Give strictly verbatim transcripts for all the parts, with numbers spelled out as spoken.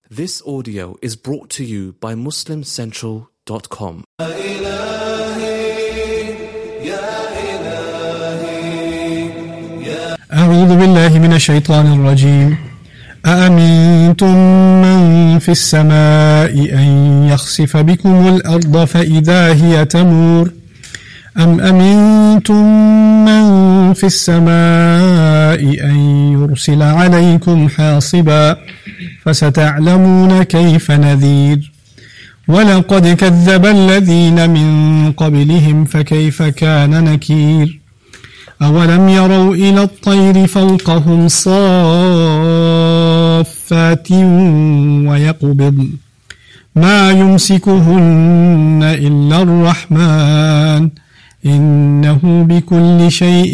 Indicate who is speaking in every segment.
Speaker 1: This audio is brought to you by Muslim Central dot com.
Speaker 2: أعوذ بالله من الشيطان الرجيم أأمنتم من في السماء أن يخسف بكم الأرض فإذا هي تمور أم أمنتم من في السماء أن يرسل عليكم حاصبا فستعلمون كيف نذير ولقد كذب الذين من قبلهم فكيف كان نكير أولم يروا إلى الطير فوقهم صافات ويقبضن ما يمسكهن إلا الرحمن إنه بكل شيء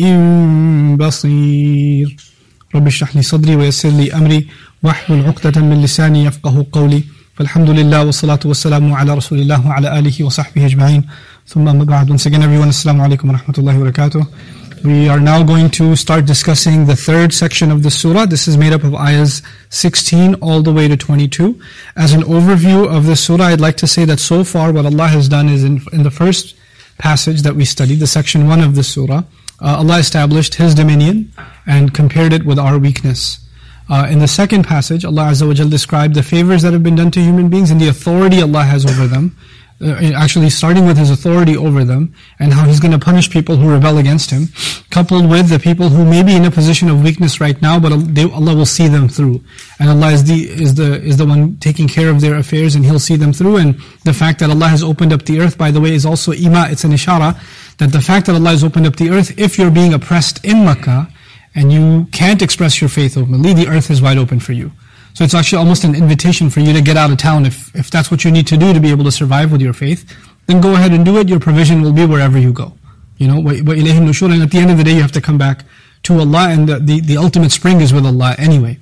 Speaker 2: بصير رب اشرح لي صدري ويسر لي أمري واحلل عقدة من لساني يفقه قولي فالحمد لله والصلاة والسلام على رسول الله وعلى آله وصحبه أجمعين ثم أما بعد. Once again everyone, Assalamu alaikum wa rahmatullahi wa barakatuh. We are now going to start discussing the third section of the surah. This is made up of ayahs sixteen all the way to twenty-two. As an overview of the surah, I'd like to say that so far what Allah has done is in, in the first passage that we studied, the section one of the surah, uh, Allah established His dominion and compared it with our weakness. Uh, in the second passage, Allah Azza wa Jal described the favors that have been done to human beings and the authority Allah has over them. Uh, actually starting with His authority over them and how He's going to punish people who rebel against Him, coupled with the people who may be in a position of weakness right now, but they, Allah will see them through. And Allah is the is the is the one taking care of their affairs, and He'll see them through. And the fact that Allah has opened up the earth, by the way, is also ima. It's an ishara that the fact that Allah has opened up the earth, if you're being oppressed in Makkah and you can't express your faith openly, the earth is wide open for you. So it's actually almost an invitation for you to get out of town. If if that's what you need to do to be able to survive with your faith, then go ahead and do it. Your provision will be wherever you go. You know, وَإِلَيْهِ النُّشُورُ, and at the end of the day you have to come back to Allah, and the, the, the ultimate spring is with Allah anyway.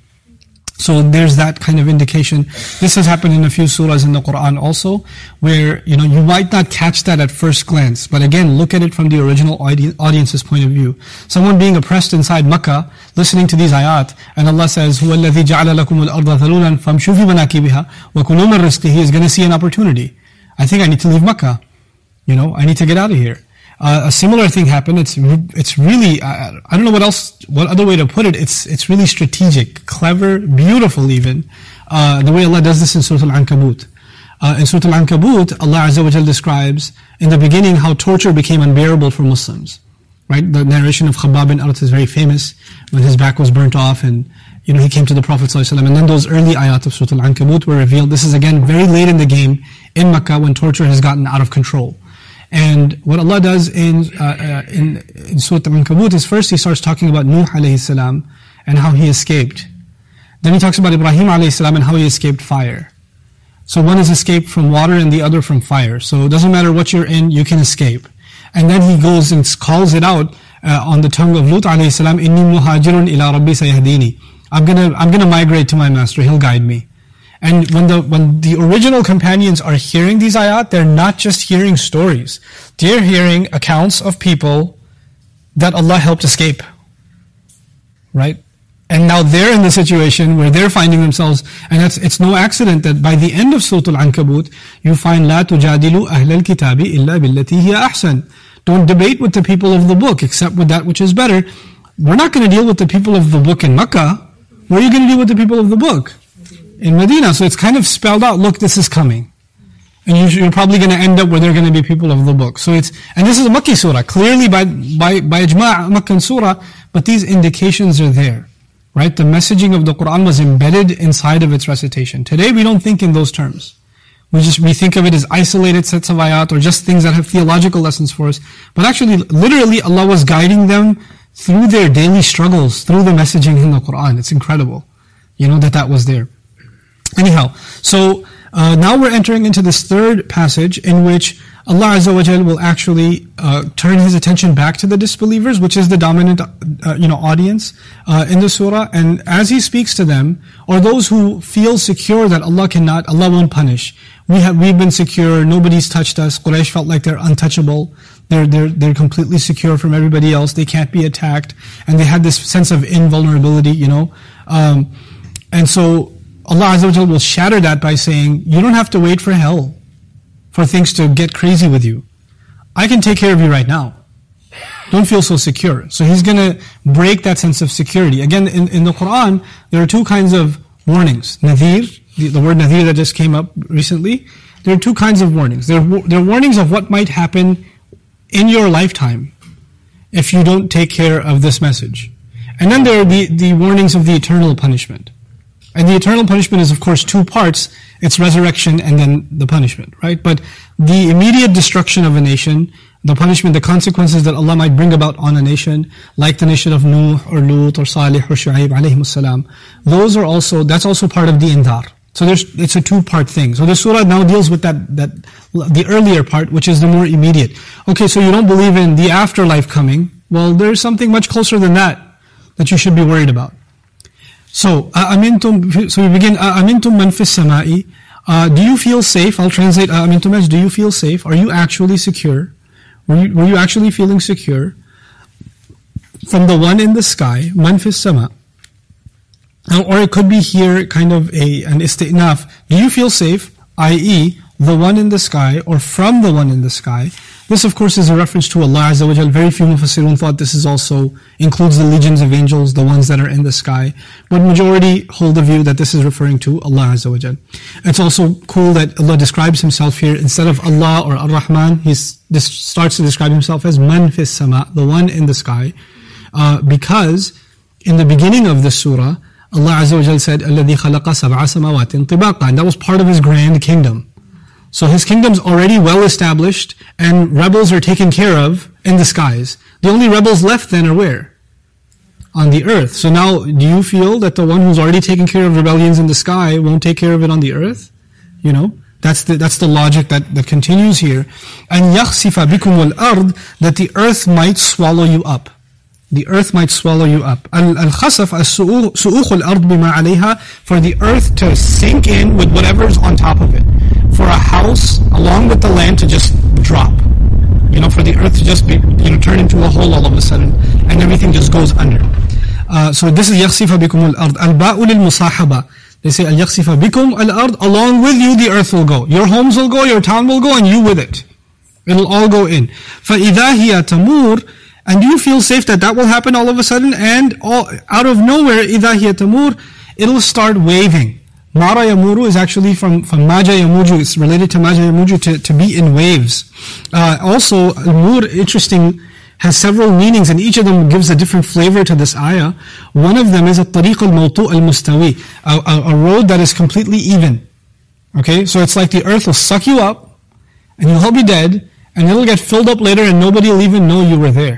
Speaker 2: So there's that kind of indication. This has happened in a few surahs in the Qur'an also, where, you know, you might not catch that at first glance, but again, look at it from the original audi- audience's point of view. Someone being oppressed inside Makkah, listening to these ayat, and Allah says, هُوَ الَّذِي جَعَلَ لَكُمُ الْأَرْضَ ثَلُولًا فَامْشُوا فِي مَنَاكِبِهَا وَكُلُوا مِن رِزْقِهِ. He is going to see an opportunity. I think I need to leave Makkah. You know, I need to get out of here. Uh, a similar thing happened. It's it's really, uh, I don't know what else, what other way to put it. It's it's really strategic, clever, beautiful even. Uh, the way Allah does this in Surah Al-Ankabut. Uh, in Surah Al-Ankabut, Allah Azza wa Jal describes in the beginning how torture became unbearable for Muslims. Right? The narration of Khabbab bin Arat is very famous, when his back was burnt off and, you know, he came to the Prophet ﷺ, and then those early ayat of Surah Al-Ankabut were revealed. This is again very late in the game in Makkah when torture has gotten out of control. And what Allah does in uh, uh, in, in Surah Al-Ankabut is first He starts talking about Nuh alayhi salam and how he escaped. Then He talks about Ibrahim alayhi salam and how he escaped fire. So one is escaped from water and the other from fire. So it doesn't matter what you're in, you can escape. And then He goes and calls it out uh, on the tongue of Lut alayhi salam, Inni muhajirun ila rabbi sayahdini. I'm gonna I'm gonna migrate to my master, he'll guide me. And when the when the original companions are hearing these ayat, they're not just hearing stories. They're hearing accounts of people that Allah helped escape. Right? And now they're in the situation where they're finding themselves, and it's, it's no accident that by the end of Surah Al-Ankabut, you find لَا تُجَادِلُوا أَهْلَ الْكِتَابِ إِلَّا بِالَّتِي هِيَ أَحْسَنُ. Don't debate with the people of the book except with that which is better. We're not going to deal with the people of the book in Makkah. Where are you going to deal with the people of the book? In Medina. So it's kind of spelled out, look, this is coming. And you're probably going to end up where they're going to be people of the book. So it's, and this is a Makki surah, clearly by, by, by ijma' Makkan surah, but these indications are there. Right? The messaging of the Qur'an was embedded inside of its recitation. Today we don't think in those terms. We just, we think of it as isolated sets of ayat or just things that have theological lessons for us. But actually, literally, Allah was guiding them through their daily struggles, through the messaging in the Qur'an. It's incredible. You know, that that was there. Anyhow, so uh, now we're entering into this third passage in which Allah Azza wa Jal will actually uh, turn His attention back to the disbelievers, which is the dominant, uh, you know, audience uh, in the surah. And as He speaks to them, or those who feel secure that Allah cannot, Allah won't punish. We have, we've been secure. Nobody's touched us. Quraysh felt like they're untouchable. They're they're they're completely secure from everybody else. They can't be attacked, and they had this sense of invulnerability, you know. Um, and so Allah Azza wa Jal will shatter that by saying, you don't have to wait for hell, for things to get crazy with you. I can take care of you right now. Don't feel so secure. So He's going to break that sense of security. Again, in, in the Quran, there are two kinds of warnings. Nadhir, the, the word Nadhir that just came up recently, there are two kinds of warnings. There are, there are warnings of what might happen in your lifetime if you don't take care of this message. And then there are the, the warnings of the eternal punishment. And the eternal punishment is, of course, two parts. It's resurrection and then the punishment, right? But the immediate destruction of a nation, the punishment, the consequences that Allah might bring about on a nation, like the nation of Nuh or Lut or Salih or Shu'aib alayhimus salam, those are also, that's also part of the indhar. So there's, it's a two-part thing. So the surah now deals with that, that, the earlier part, which is the more immediate. Okay, so you don't believe in the afterlife coming. Well, there's something much closer than that, that you should be worried about. So, أَأَمِنْتُمْ, so we begin, أَأَمِنْتُمْ مَنْ فِي السَّمَاءِ, uh, do you feel safe? I'll translate, أَأَمِنْتُمْ as, do you feel safe? Are you actually secure? Were you, were you actually feeling secure? From the one in the sky, مَنْ فِي السَّمَاءِ. Or it could be here kind of a an isti'naf. Do you feel safe? that is, the one in the sky, or from the one in the sky. This, of course, is a reference to Allah Azza wa Jal. Very few mufassirun thought this is also includes the legions of angels, the ones that are in the sky. But majority hold the view that this is referring to Allah Azza wa Jal. It's also cool that Allah describes Himself here, instead of Allah or Ar-Rahman, He starts to describe Himself as Man fis sama, the one in the sky. Uh, because in the beginning of the surah, Allah Azza wa Jal said, الَّذِي خَلَقَ سَبْعَ سَمَوَاتٍ طِبَاقًا. And that was part of His grand kingdom. So His kingdom's already well established, and rebels are taken care of in the skies. The only rebels left then are where? On the earth. So now, do you feel that the one who's already taken care of rebellions in the sky won't take care of it on the earth? You know? That's the, that's the logic that, that continues here. And يَخْسِفَ بِكُمُ الْأَرْضِ, that the earth might swallow you up. The earth might swallow you up. Al-khasaf, as-su'ukh al-ard bima alayha, for the earth to sink in with whatever's on top of it. For a house, along with the land, to just drop. You know, for the earth to just be, you know, turn into a hole all of a sudden, and everything just goes under. Uh, so this is يَخْسِفَ بِكُمُ الْأَرْضِ. Al-ba'u lil-musahaba. They say, al-yakhsifa bikum al-ard, along with you the earth will go. Your homes will go, your town will go, and you with it. It'll all go in. فَإِذَا هِيَ تَمُورُ. And do you feel safe that that will happen all of a sudden? And all, out of nowhere, إِذَا هِيَ تَمُورُ, it'll start waving. Mara yamuru is actually from, from Maja yamuju. It's related to Maja yamuju, to, to be in waves. Uh, also, al-mur, interesting, has several meanings, and each of them gives a different flavor to this ayah. One of them is a tariq al-mawtu' al-mustawi, a, a, a road that is completely even. Okay, so it's like the earth will suck you up, and you'll all be dead, and it'll get filled up later, and nobody will even know you were there.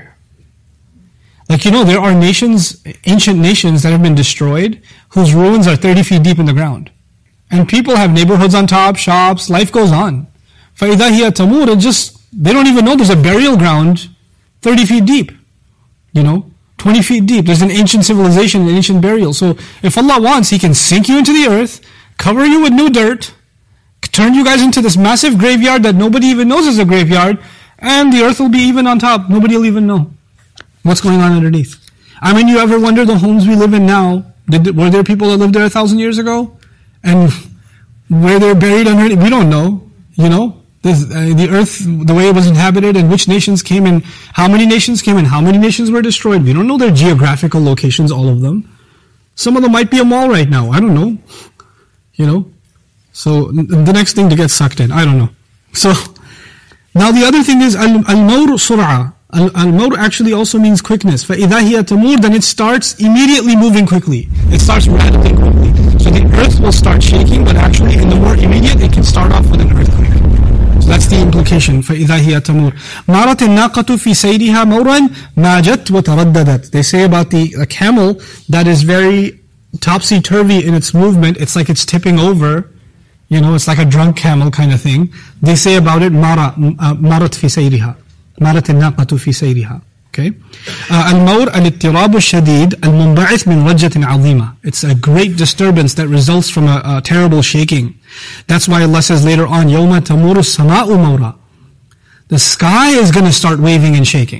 Speaker 2: Like, you know, there are nations, ancient nations that have been destroyed, whose ruins are thirty feet deep in the ground. And people have neighborhoods on top, shops, life goes on. فَإِذَا هِيَ تَمُورُ, it just, they don't even know there's a burial ground thirty feet deep. You know, twenty feet deep. There's an ancient civilization, an ancient burial. So, if Allah wants, He can sink you into the earth, cover you with new dirt, turn you guys into this massive graveyard that nobody even knows is a graveyard, and the earth will be even on top. Nobody will even know what's going on underneath. I mean, you ever wonder the homes we live in now, did, were there people that lived there a thousand years ago? And where they're buried underneath? We don't know, you know? This, uh, the earth, the way it was inhabited, and which nations came in, how many nations came in, how many nations were destroyed. We don't know their geographical locations, all of them. Some of them might be a mall right now, I don't know. You know? So, the next thing to get sucked in, I don't know. So, now the other thing is, al-mawr sur'a. Al-mawr actually also means quickness. فَإِذَا هِيَ تَمُورُ, then it starts immediately moving quickly. It starts radically quickly. So the earth will start shaking, but actually in the more immediate, it can start off with an earthquake. So that's the implication. فَإِذَا هِيَ تَمُورُ مَارَتِ النَّاقَةُ فِي سَيْرِهَا مَوْرًا مَاجَتْ وَتَرَدَّدَتْ. They say about the a camel that is very topsy-turvy in its movement, it's like it's tipping over. You know, it's like a drunk camel kind of thing. They say about it, مَارَ مَارَتْ فِي سَيْرِهَا. مارت الناقة في سيرها. Okay. Uh, المور الاضطراب الشديد المنبعث من رجة عظيمة. It's a great disturbance that results from a, a terrible shaking. That's why Allah says later on, يوم تمور السماء مورا. The sky is going to start waving and shaking.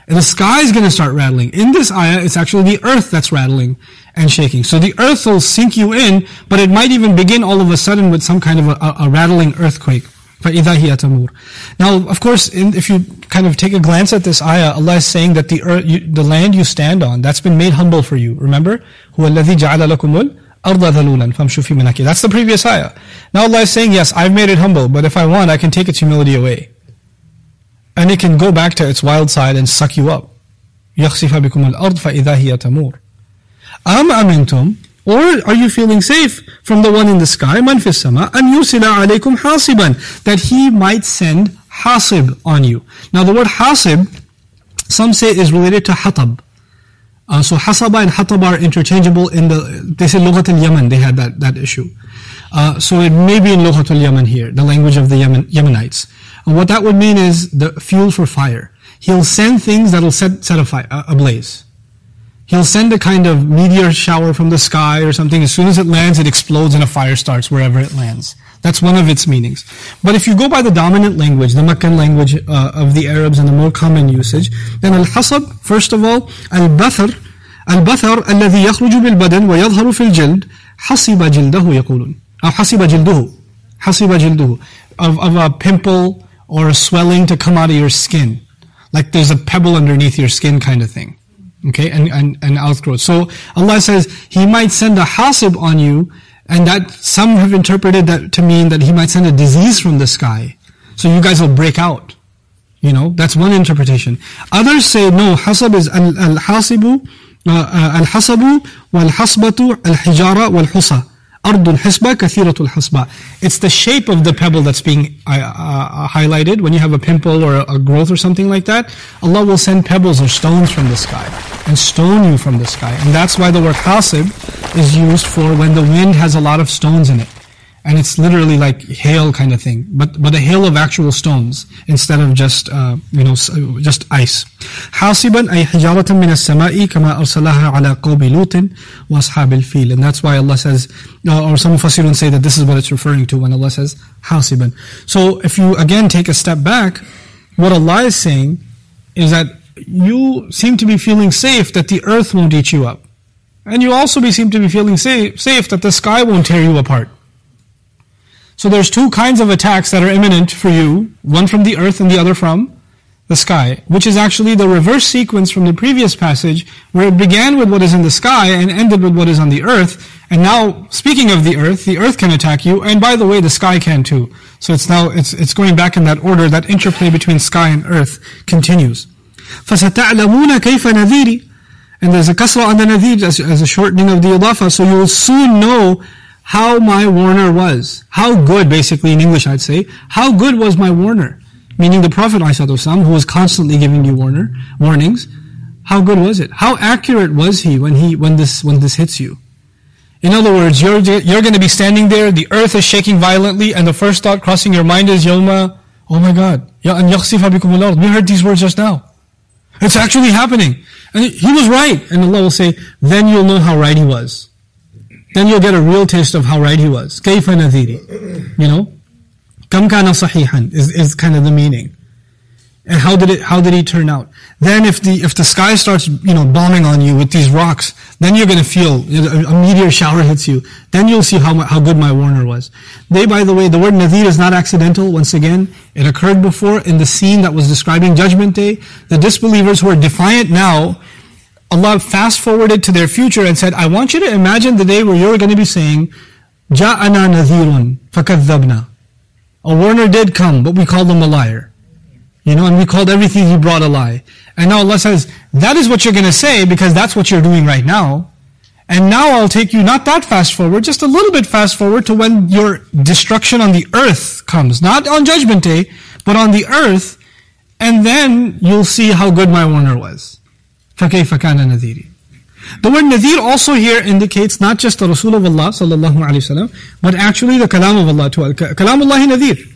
Speaker 2: And the sky is going to start rattling. In this ayah, it's actually the earth that's rattling and shaking. So the earth will sink you in, but it might even begin all of a sudden with some kind of a, a, a rattling earthquake. فَإِذَا هِيَ تَمُورُ. Now, of course, in, if you kind of take a glance at this ayah, Allah is saying that the earth, you, the land you stand on, that's been made humble for you. Remember? هُوَ الَّذِي جَعَلَ لَكُمُ الْأَرْضَ ذَلُولًا فَامْشُوا فِي مَنَاكِبِهَا. That's the previous ayah. Now Allah is saying, yes, I've made it humble, but if I want, I can take its humility away. And it can go back to its wild side and suck you up. يَخْسِفَ بِكُمُ الْأَرْض فَإِذَا هِيَ تَمُورُ. أَمْ أَمِنْتُمْ. Or are you feeling safe from the one in the sky, man fis sama, an yusila alaykum hasiban, that he might send hasib on you. Now the word hasib, some say is related to hatab. Uh, so hasaba and hatab are interchangeable in the, they say Lughat al-Yaman, they had that, that issue. Uh, so it may be in Lughat al-Yaman here, the language of the Yemen, Yemenites. And what that would mean is the fuel for fire. He'll send things that'll set, set a fire, ablaze. He'll send a kind of meteor shower from the sky or something. As soon as it lands, it explodes and a fire starts wherever it lands. That's one of its meanings. But if you go by the dominant language, the Meccan language uh, of the Arabs and the more common usage, then al-hasab, first of all, al-bathar, al-bathar الذي يخرج بالبدن ويظهر في الجلد حسب جلده يقولون أو حسب جلده حسب جلده of, of a pimple or a swelling to come out of your skin. Like there's a pebble underneath your skin kind of thing. Okay, and, and, and outgrowth. So Allah says He might send a hasib on you, and that some have interpreted that to mean that He might send a disease from the sky. So you guys will break out. You know, that's one interpretation. Others say no, hasab is al-hasibu, al-hasabu, wal-hasbatu, al-hijara, wal-husa. Ardul hisba, kathiratul hasba. It's the shape of the pebble that's being uh, uh, highlighted. When you have a pimple or a, a growth or something like that, Allah will send pebbles or stones from the sky and stone you from the sky. And that's why the word hasib is used for when the wind has a lot of stones in it. And it's literally like hail kind of thing, but but a hail of actual stones instead of just uh, you know just ice. Hasiban ay hijaratan min as-sama'i kama arsalaha ala qawmi Lutin wa ashabil fil. And that's why Allah says, uh, or some mufassirun say that this is what it's referring to when Allah says hasiban. So if you again take a step back, what Allah is saying is that you seem to be feeling safe that the earth won't eat you up, and you also be seem to be feeling safe safe that the sky won't tear you apart. So there's two kinds of attacks that are imminent for you, one from the earth and the other from the sky, which is actually the reverse sequence from the previous passage, where it began with what is in the sky and ended with what is on the earth. And now, speaking of the earth, the earth can attack you, and by the way, the sky can too. So it's now, it's it's going back in that order, that interplay between sky and earth continues. فَسَتَعْلَمُونَ كَيْفَ نَذِيرِ. And there's a kasra on the nadhir as, as a shortening of the idafa, so you will soon know how my warner was. How good, basically in English I'd say, how good was my warner? Meaning the Prophet ﷺ, who was constantly giving you warner, warnings, how good was it? How accurate was he when he when this when this hits you? In other words, you're you're going to be standing there, the earth is shaking violently, and the first thought crossing your mind is, Yawma, oh my God, Ya an yakhsifa bikum al-ard. We heard these words just now. It's actually happening. And he was right. And Allah will say, then you'll know how right he was. Then you'll get a real taste of how right he was. كَيْفَ نَذِيرِ. You know? كَمْ كَانَ صَحِيحًا is, is kind of the meaning. And how did it, how did he turn out? Then if the, if the sky starts, you know, bombing on you with these rocks, then you're gonna feel, a, a meteor shower hits you. Then you'll see how, how good my warner was. They, by the way, the word nadhir is not accidental, once again. It occurred before in the scene that was describing Judgment Day. The disbelievers who are defiant now, Allah fast forwarded to their future and said, I want you to imagine the day where you're going to be saying, جَاءَنَا نَذِيرٌ فَكَذَّبْنَا. A warner did come, but we called him a liar. You know, and we called everything he brought a lie. And now Allah says, that is what you're going to say because that's what you're doing right now. And now I'll take you not that fast forward, just a little bit fast forward to when your destruction on the earth comes. Not on Judgment Day, but on the earth. And then you'll see how good my warner was. فَكَيْفَ كَانَ نَذِيرِ. The word nadhir also here indicates not just the Rasul of Allah sallallahu alayhi wa sallam, but actually the kalam of Allah too. Kalamullahi nadhir.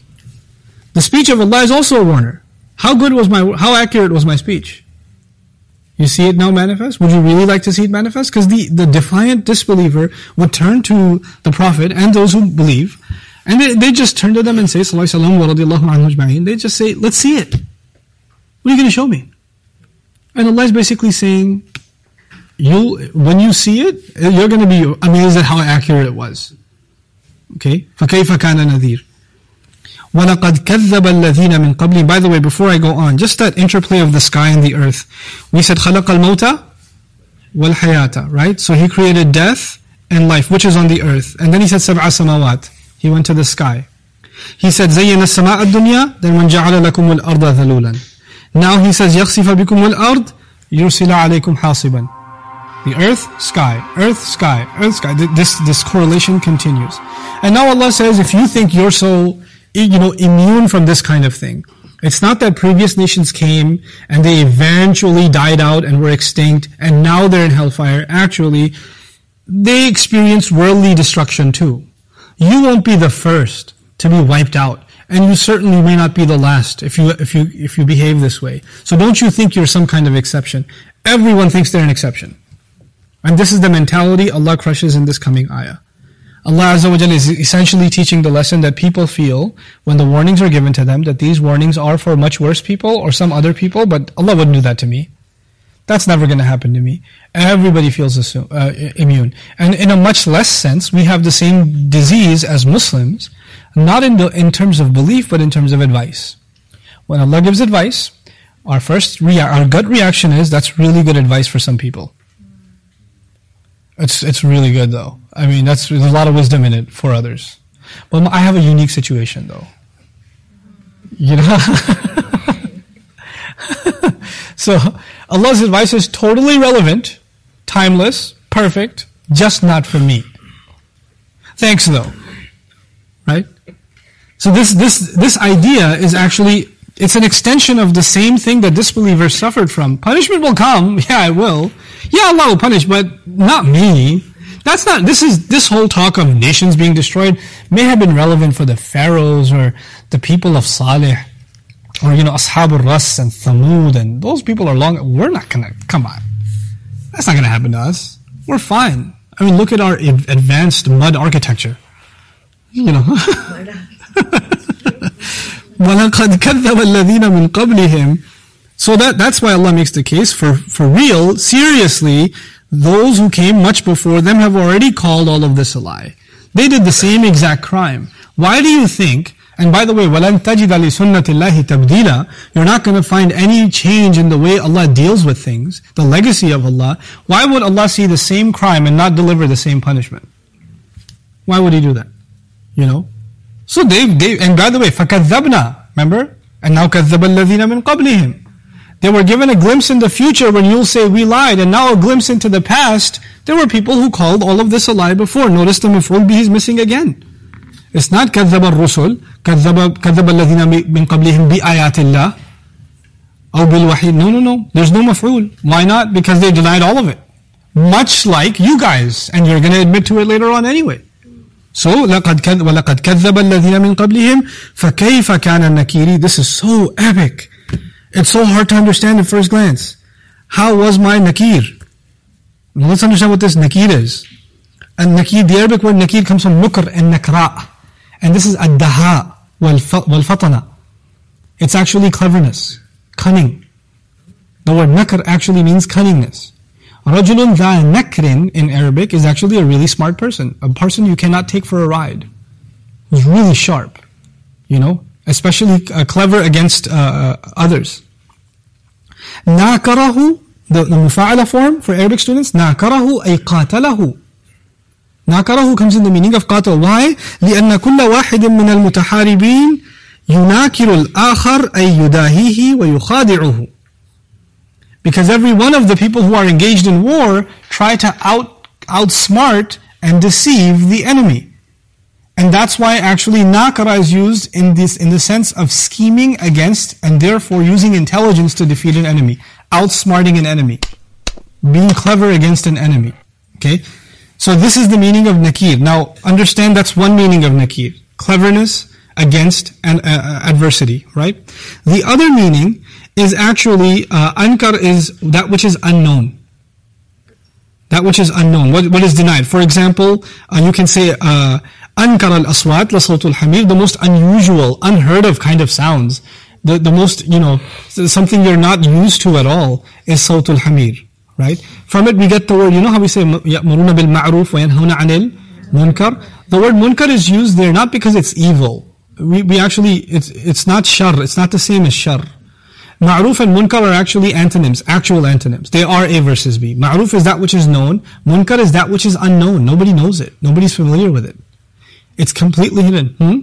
Speaker 2: The speech of Allah is also a warner. How good was my, how accurate was my speech? You see it now manifest? Would you really like to see it manifest? Because the, the defiant disbeliever would turn to the Prophet and those who believe, and they, they just turn to them and say, sallallahu alayhi wa sallam wa radiyallahu anhu ajma'in. They just say, let's see it. What are you going to show me? And Allah is basically saying, you when you see it, you're going to be amazed at how accurate it was. Okay? فَكَيْفَ كَانَ نَذِيرٌ وَلَقَدْ كَذَّبَ الَّذِينَ مِنْ قَبْلِهِمْ. By the way, before I go on, just that interplay of the sky and the earth. We said خَلَقَ الْمَوْتَ وَالْحَيَاةَ, right? So He created death and life, which is on the earth. And then He said سَبْعَ سَمَاوَاتٍ. He went to the sky. He said زَيَّنَ السَّمَاءَ الدُّنْيَا. Then وَنْجَعَلَ لَكُمُ الْأَرْضَ ذَلُولًا. Now He says يَخْسِفَ بِكُمُ الْأَرْضِ يُرْسِلَ عَلَيْكُمْ حَاصِبًا. The earth, sky, earth, sky, earth, sky. This, this correlation continues. And now Allah says, if you think you're so, you know, immune from this kind of thing, it's not that previous nations came and they eventually died out and were extinct and now they're in hellfire. Actually, they experienced worldly destruction too. You won't be the first to be wiped out. And you certainly may not be the last if you, if you, if you behave this way. So don't you think you're some kind of exception. Everyone thinks they're an exception. And this is the mentality Allah crushes in this coming ayah. Allah Azza wa Jalla is essentially teaching the lesson that people feel when the warnings are given to them, that these warnings are for much worse people or some other people, but Allah wouldn't do that to me. That's never going to happen to me. Everybody feels assume, uh, immune. And in a much less sense, we have the same disease as Muslims, not in, the, in terms of belief, but in terms of advice. When Allah gives advice, our first rea- our gut reaction is, that's really good advice for some people. It's it's really good though. I mean, that's there's a lot of wisdom in it for others. But I have a unique situation though. You know? So, Allah's advice is totally relevant, timeless, perfect, just not for me. Thanks though. Right? So this this this idea is actually, it's an extension of the same thing that disbelievers suffered from. Punishment will come, yeah it will. Yeah, Allah will punish, but not me. That's not, this is, this whole talk of nations being destroyed may have been relevant for the pharaohs or the people of Salih, or you know, Ashab al-Ras and Thamud, and those people are long, we're not gonna, come on. That's not gonna happen to us. We're fine. I mean, look at our advanced mud architecture. You know. وَلَقَدْ كَذَّبَ الَّذِينَ مِنْ قَبْلِهِمْ. So that, that's why Allah makes the case for, for real, seriously, those who came much before them have already called all of this a lie. They did the same exact crime. Why do you think, and by the way, وَلَن تَجِدَ لِسُنَّةِ اللَّهِ تَبْدِيلًا, you're not going to find any change in the way Allah deals with things, the legacy of Allah. Why would Allah see the same crime and not deliver the same punishment? Why would He do that? You know? So they, they and by the way, فَكَذَّبْنَا, remember? And now كَذَّبَ الَّذِينَ مِنْ قَبْلِهِمْ. They were given a glimpse in the future when you'll say we lied, and now a glimpse into the past. There were people who called all of this a lie before. Notice the maf'ul bihi is missing again. It's not كَذَّبَ الرُّسُلِ كَذَّبَ كَذَّبَ الَّذِينَ مِنْ قَبْلِهِمْ بِآيَاتِ اللَّهِ أو بِالْوَحِيدِ. No, no, no. There's no maf'ul. Why not? Because they denied all of it. Much like you guys. And you're going to admit to it later on anyway. So, لَقَدْ كَذَّبَ وَلَقَدْ كَذَّبَ الَّذِينَ مِنْ قَبْلِهِمْ فَكَيْفَ كَانَ النَّكِيرِ. This is so epic. It's so hard to understand at first glance. How was my nakir? Now let's understand what this nakir is. And nakir, the Arabic word nakir comes from nukr and nakra. And this is ad-daha wal-fatana. It's actually cleverness, cunning. The word nakr actually means cunningness. Rajulun dha nakrin in Arabic is actually a really smart person. A person you cannot take for a ride. Who's really sharp. You know? Especially uh, clever against uh, others. Nakarahu, the, the mufa'ala form for Arabic students, nakarahu ay qatalahu. Nakarahu comes in the meaning of qatal. Why? لأن كل واحد من المتحاربين يناكر الآخر أي يداهيه ويخادعه. Because every one of the people who are engaged in war try to out outsmart and deceive the enemy. And that's why actually nakara is used in this in the sense of scheming against and therefore using intelligence to defeat an enemy. Outsmarting an enemy. Being clever against an enemy. Okay? So this is the meaning of nakir. Now understand that's one meaning of nakir. Cleverness against an uh, adversity. Right? The other meaning is actually, uh, ankar is that which is unknown. That which is unknown. What, what is denied? For example, uh, you can say, uh, Ankar al-aswat la sawtul hamir, the most unusual, unheard of kind of sounds The, the most, you know, something you're not used to at all is Sawtul Hamir, right? From it we get the word, you know how we say, يَأْمُرُونَ بِالْمَعْرُوفِ وَيَنْهَوْنَ عَنِ الْمُنْكَرِ? The word munkar is used there not because it's evil. We, we actually, it's, it's not shar, it's not the same as shar. Ma'ruf and munkar are actually antonyms, actual antonyms. They are A versus B. Ma'ruf is that which is known, munkar is that which is unknown. Nobody knows it. Nobody's familiar with it. It's completely hidden. Hmm?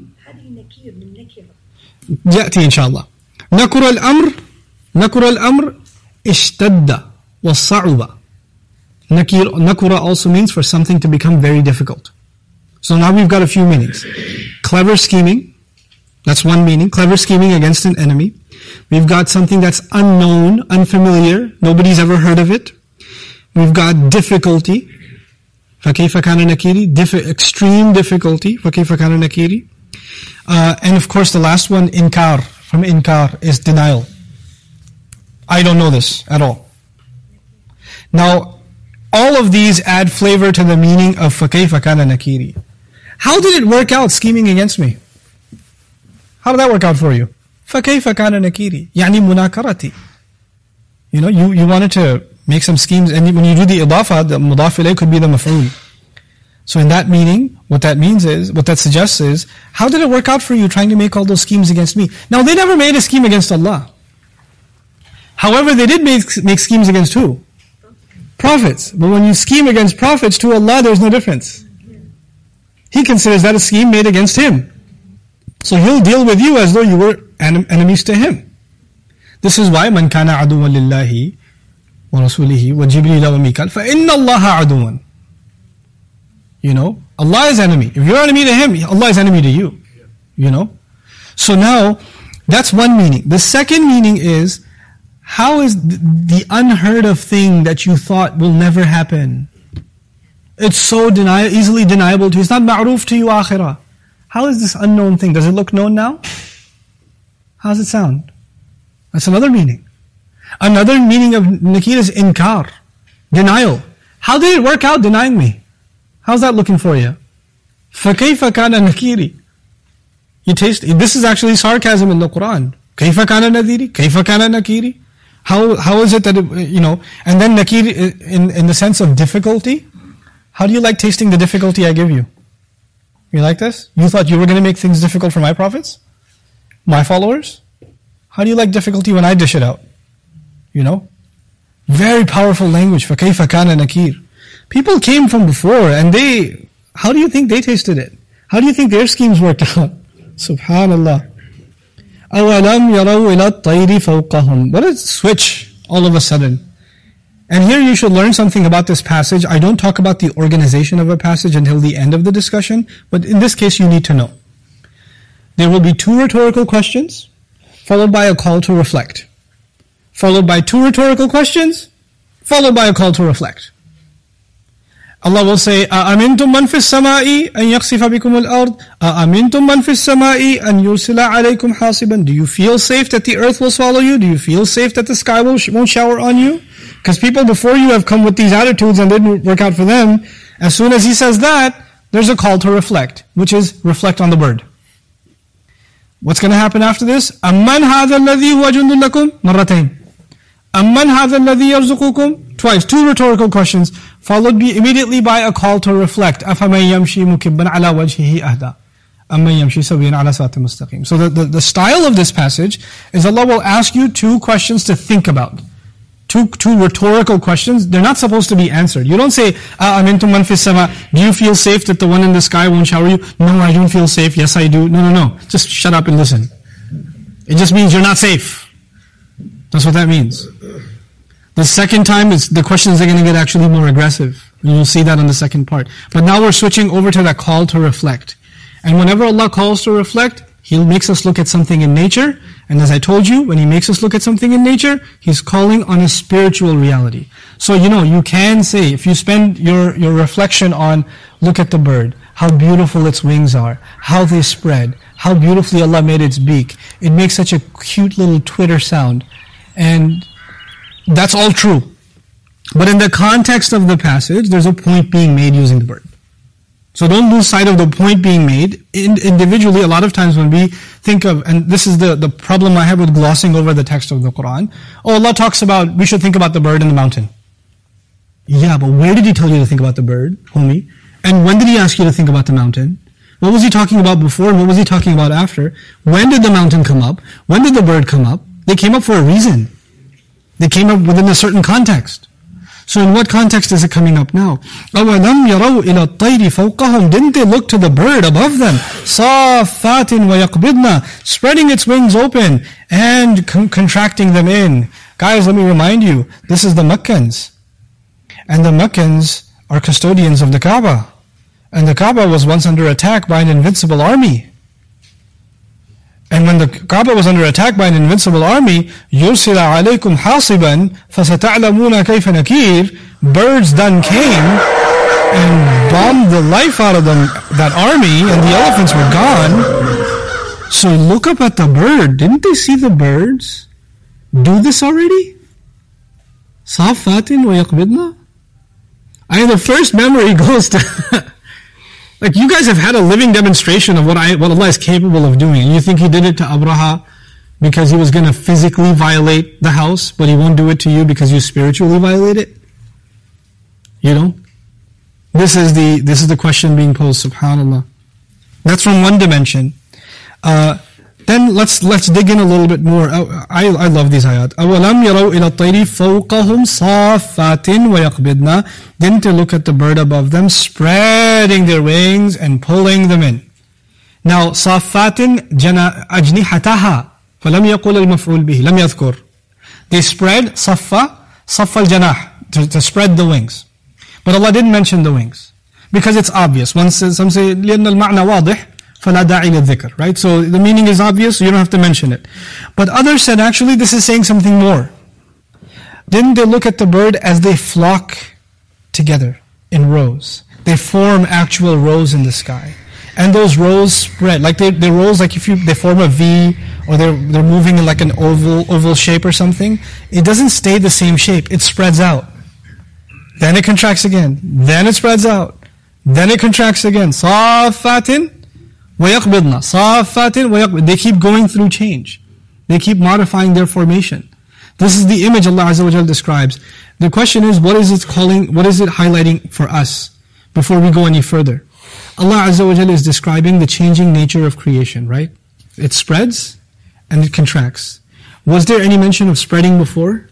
Speaker 2: يأتي إن شاء الله. نكر الأمر نكر الأمر اشتد والصعب. Nakir, nakura also means for something to become very difficult. So now we've got a few meanings. Clever scheming, that's one meaning. Clever scheming against an enemy. We've got something that's unknown, unfamiliar, nobody's ever heard of it. We've got difficulty. فَكَيْفَ كَانَ نَكِيرِ Dif- Extreme difficulty. فَكَيْفَ كَانَ نَكِيرِ Uh, and of course the last one, inkar, from inkar, is denial. I don't know this at all. Now, all of these add flavor to the meaning of فَكَيْفَ كَانَ نَكِيرِ. How did it work out scheming against me? How did that work out for you? فَكَيْفَ كَانَ نَكِيرِ يعني مناكرتي. You know, you, you wanted to make some schemes, and when you do the idafa, the mudaf ilayh could be the maf'ul. So in that meaning, what that means is, what that suggests is, how did it work out for you trying to make all those schemes against me? Now they never made a scheme against Allah. However, they did make, make schemes against who? Prophets. But when you scheme against prophets to Allah, there's no difference. He considers that a scheme made against Him. So He'll deal with you as though you were en- enemies to Him. This is why, مَنْ كَانَ عَدُوًا لِلَّهِ وَرَسُولِهِ وَجِبْرِيلَ وَمِيكَالَ فَإِنَّ اللَّهَ عَدُوًا. You know, Allah is enemy. If you're enemy to Him, Allah is enemy to you. You know? So now, that's one meaning. The second meaning is, how is the unheard of thing that you thought will never happen? It's so deni- easily deniable to you. It's not ma'roof to you akhirah. How is this unknown thing? Does it look known now? How does it sound? That's another meaning. Another meaning of nakir is inkar, denial. How did it work out denying me? How's that looking for you? فَكَيْفَ كَانَ نَكِيرِ You taste, this is actually sarcasm in the Quran. كَيْفَ كَانَ نَذِيرِ كَيْفَ كَانَ نَكِيرِ How, how is it that, it, you know, and then nakir in, in the sense of difficulty. How do you like tasting the difficulty I give you? You like this? You thought you were going to make things difficult for my prophets? My followers? How do you like difficulty when I dish it out? You know? Very powerful language. فَكَيْفَ كَانَ نَكِيرِ People came from before and they, how do you think they tasted it? How do you think their schemes worked out? Subhanallah. أَوَلَمْ يَرَوْا إِلَى الطَّيْرِ فَوْقَهُمْ What a switch all of a sudden. And here you should learn something about this passage. I don't talk about the organization of a passage until the end of the discussion, but in this case you need to know. There will be two rhetorical questions, followed by a call to reflect. Followed by two rhetorical questions, followed by a call to reflect. Allah will say, أَأَمِنْتُم مَّن فِي السَّمَاءِ أَن يَخْسِفَ بِكُمُ الْأَرْضِ أَأَمِنْتُم مَّن فِي السَّمَاءِ أَن يُرْسِلَ عَلَيْكُمْ حَاصِبًا Do you feel safe that the earth will swallow you? Do you feel safe that the sky will sh- won't shower on you? Because people before you have come with these attitudes and didn't work out for them. As soon as He says that, there's a call to reflect, which is reflect on the bird. What's going to happen after this? أَمَّنْ هَذَا الَّذِي هُوَ جُنْدٌ لَكُمْ مَرَّتَيْنِ أَمَّنْ هَذَا الَّذِي يَرْزُقُكُمْ Twice, two rhetorical questions, followed be immediately by a call to reflect. أَفَمَنْ يَمْشِي مُكِبًّا عَلَى وَجْهِهِ أَهْدَى أَمَّنْ يَمْشِي سَوِيًّا عَلَى صِرَاطٍ مُسْتَقِيمٍ So the, the, the style of this passage is Allah will ask you two questions to think about. Two, two rhetorical questions. They're not supposed to be answered. You don't say, أَأَمِنْتُم مَّن فِي السَّمَاءِ Do you feel safe that the one in the sky won't shower you? No, I don't feel safe. Yes, I do. No, no, no. Just shut up and listen. It just means you're not safe. That's what that means. The second time, is the questions are going to get actually more aggressive. And you'll see that on the second part. But now we're switching over to that call to reflect. And whenever Allah calls to reflect, He makes us look at something in nature. And as I told you, when He makes us look at something in nature, He's calling on a spiritual reality. So, you know, you can say, if you spend your, your reflection on, look at the bird, how beautiful its wings are, how they spread, how beautifully Allah made its beak. It makes such a cute little twitter sound. And that's all true. But in the context of the passage, there's a point being made using the bird. So don't lose sight of the point being made. In, individually, a lot of times when we think of, and this is the, the problem I have with glossing over the text of the Qur'an. Oh, Allah talks about, we should think about the bird in the mountain. Yeah, but where did He tell you to think about the bird, homie? And when did He ask you to think about the mountain? What was He talking about before and what was He talking about after? When did the mountain come up? When did the bird come up? They came up for a reason. They came up within a certain context. So in what context is it coming up now? أَوَلَمْ يَرَوْا إِلَى الطَّيْرِ فَوْقَهُمْ Didn't they look to the bird above them? صَافَّاتٍ وَيَقْبِضْنَا Spreading its wings open and con- contracting them in. Guys, let me remind you, this is the Meccans. And the Meccans are custodians of the Kaaba. And the Kaaba was once under attack by an invincible army. And when the Kaaba was under attack by an invincible army, يُرْسِلَ عَلَيْكُمْ حَاصِبًا فَسَتَعْلَمُونَ كَيْفَ نَكِيرٌ Birds then came and bombed the life out of them, that army, and the elephants were gone. So look up at the bird. Didn't they see the birds do this already? صَافَّاتٍ وَيَقْبِضْنَا I mean, the first memory goes to... Like, you guys have had a living demonstration of what I, what Allah is capable of doing. And you think He did it to Abraha because he was going to physically violate the house, but He won't do it to you because you spiritually violate it? You know? This is the, this is the question being posed, subhanAllah. That's from one dimension. Uh, then let's, let's dig in a little bit more. I, I love these ayat. أَوَلَمْ يَرَوْا إِلَى الطَّيْرِ فَوْقَهُمْ صَافَّاتٍ وَيَقْبِضْنَا Didn't they look at the bird above them, spreading their wings and pulling them in? Now, صَافَّاتٍ أَجْنِحَتَهَا فَلَمْ يَقُلَ الْمَفْعُولِ بِهِ لَمْ يَذْكُرْ They spread صَفَّ صَفَّ الْجَنَاح to, to spread the wings. But Allah didn't mention the wings. Because it's obvious. One says, some say, لِأَنَّ الْمَعْنَى واضح فَلَا دَاعِي لِلذِّكْرِ Right? So the meaning is obvious, so you don't have to mention it. But others said, actually, this is saying something more. Didn't they look at the bird as they flock together in rows? They form actual rows in the sky. And those rows spread. Like they, they rows, like if you, they form a V, or they're, they're moving in like an oval, oval shape or something. It doesn't stay the same shape. It spreads out. Then it contracts again. Then it spreads out. Then it contracts again. صَافَّاتٍ وَيَقْبِضْنَا صَافَّاتٍ وَيَقْبِضْنَا They keep going through change. They keep modifying their formation. This is the image Allah Azza wa Jal describes. The question is, what is it calling, what is it highlighting for us? Before we go any further. Allah Azza wa Jal is describing the changing nature of creation, right? It spreads and it contracts. Was there any mention of spreading before?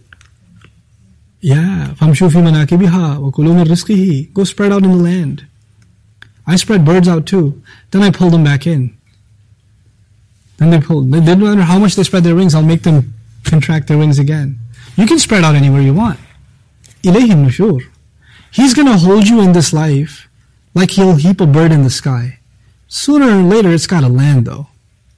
Speaker 2: Yeah. فَامْشُوا فِي مَنَاكِبِهَا وَكُلُوا مِنْ رِزْقِهِ Go spread out in the land. I spread birds out too. Then I pull them back in. Then they pull. They don't matter how much they spread their wings, I'll make them contract their wings again. You can spread out anywhere you want. إِلَيْهِ النُّشُورِ He's going to hold you in this life like He'll heap a bird in the sky. Sooner or later, it's got to land though.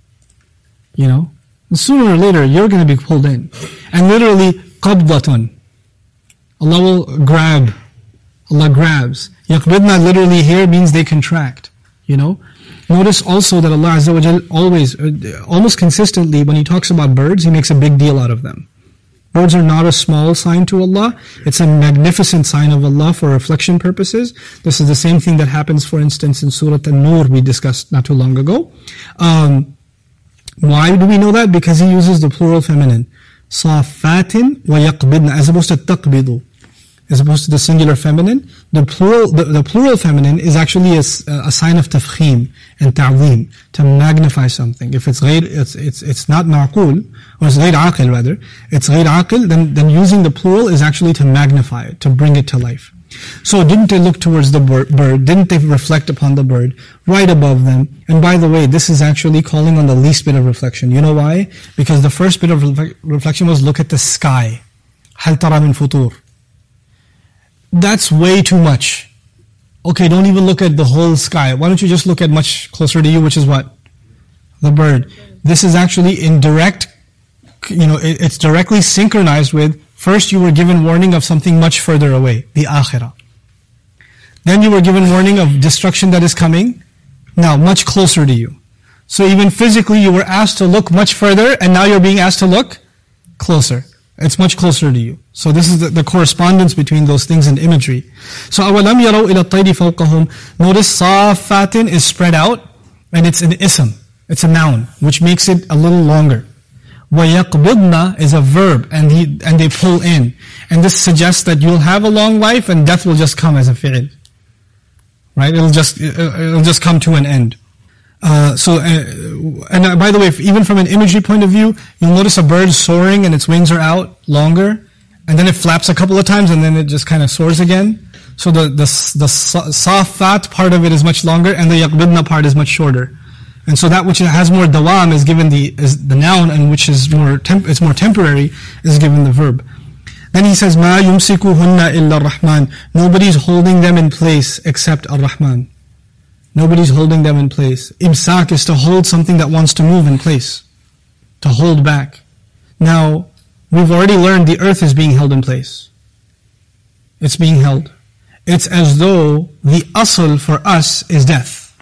Speaker 2: You know? And sooner or later, you're going to be pulled in. And literally, قَبْضَةٌ Allah will grab. Allah grabs. Yaqbidna literally here means they contract. You know? Notice also that Allah Azza wa Jal always, uh, almost consistently, when He talks about birds, He makes a big deal out of them. Birds are not a small sign to Allah. It's a magnificent sign of Allah for reflection purposes. This is the same thing that happens, for instance, in Surah An-Nur we discussed not too long ago. Um, why do we know that? Because He uses the plural feminine. صَافَّاتٍ وَيَقْبِضْنَ as opposed to تَقْبِضُ. As opposed to the singular feminine, the plural, the, the plural feminine is actually a, a sign of tafkhim and ta'zeem, to magnify something. If it's غير, it's, it's, it's not ma'qul, or it's غير aqil rather, it's غير aqil, then, then using the plural is actually to magnify it, to bring it to life. So didn't they look towards the bird, didn't they reflect upon the bird, right above them? And by the way, this is actually calling on the least bit of reflection. You know why? Because the first bit of reflection was look at the sky. هَلْ تَرَى مِنْ فُطُورٍ That's way too much. Okay, don't even look at the whole sky. Why don't you just look at much closer to you, which is what? The bird. This is actually in direct, you know, it's directly synchronized with, first you were given warning of something much further away, the akhirah. Then you were given warning of destruction that is coming, now much closer to you. So even physically you were asked to look much further, and now you're being asked to look closer. It's much closer to you. So this is the, the correspondence between those things in imagery. So أَوَلَمْ يَرَوْا إِلَى الطَّيْرِ فَوْقَهُمْ. Notice صَافَّاتٍ is spread out, and it's an ism. It's a noun, which makes it a little longer. وَيَقْبِضْنَا is a verb, and he, and they pull in. And this suggests that you'll have a long life, and death will just come as a fi'l. Right? It'll just, it'll just come to an end. Uh, so, uh, and uh, by the way, if, even from an imagery point of view, you'll notice a bird soaring and its wings are out longer, and then it flaps a couple of times and then it just kind of soars again. So the, the, the safat part of it is much longer, and the yaqbidna part is much shorter. And so that which has more dawam is given the, is the noun, and which is more, temp, it's more temporary, is given the verb. Then he says, مَا يُمْسِكُهُنَّ إِلَّا الرَّحْمَنِ. Nobody's holding them in place except Ar-Rahman. Nobody's holding them in place. Imsak is to hold something that wants to move in place. To hold back. Now, we've already learned the earth is being held in place. It's being held. It's as though the asl for us is death.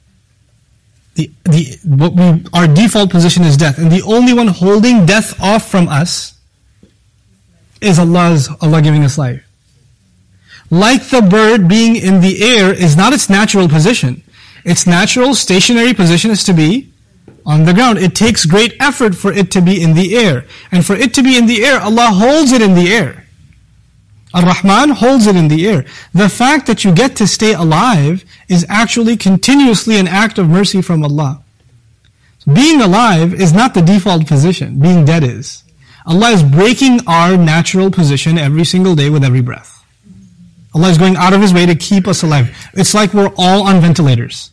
Speaker 2: The, the, what we, our default position is death. And the only one holding death off from us is Allah's, Allah giving us life. Like the bird being in the air is not its natural position. Its natural stationary position is to be on the ground. It takes great effort for it to be in the air. And for it to be in the air, Allah holds it in the air. Ar-Rahman holds it in the air. The fact that you get to stay alive is actually continuously an act of mercy from Allah. Being alive is not the default position. Being dead is. Allah is breaking our natural position every single day with every breath. Allah is going out of His way to keep us alive. It's like we're all on ventilators.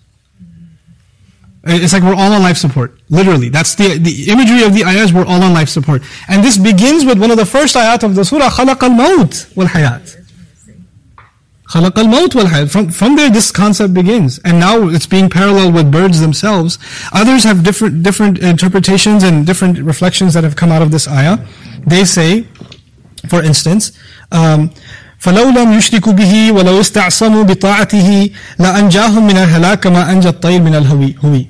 Speaker 2: It's like we're all on life support. Literally. That's the, the imagery of the ayahs, we're all on life support. And this begins with one of the first ayat of the surah, خَلَقَ الْمَوْتِ وَالْحَيَاةِ. خَلَقَ الْمَوْتِ وَالْحَيَاةِ. From, from there this concept begins. And now it's being paralleled with birds themselves. Others have different, different interpretations and different reflections that have come out of this ayah. They say, for instance, um, فَلَوْ لَمْ يُشْرِكُوا بِهِ وَلَوْ اسْتَعْصَمُوا بِطَاعَتِهِ لَأَنْجَاهُمْ مِنَ الْهَلَاكَ مَا أَنْجَى الطَّيْرِ مِنَ الْهُوِي.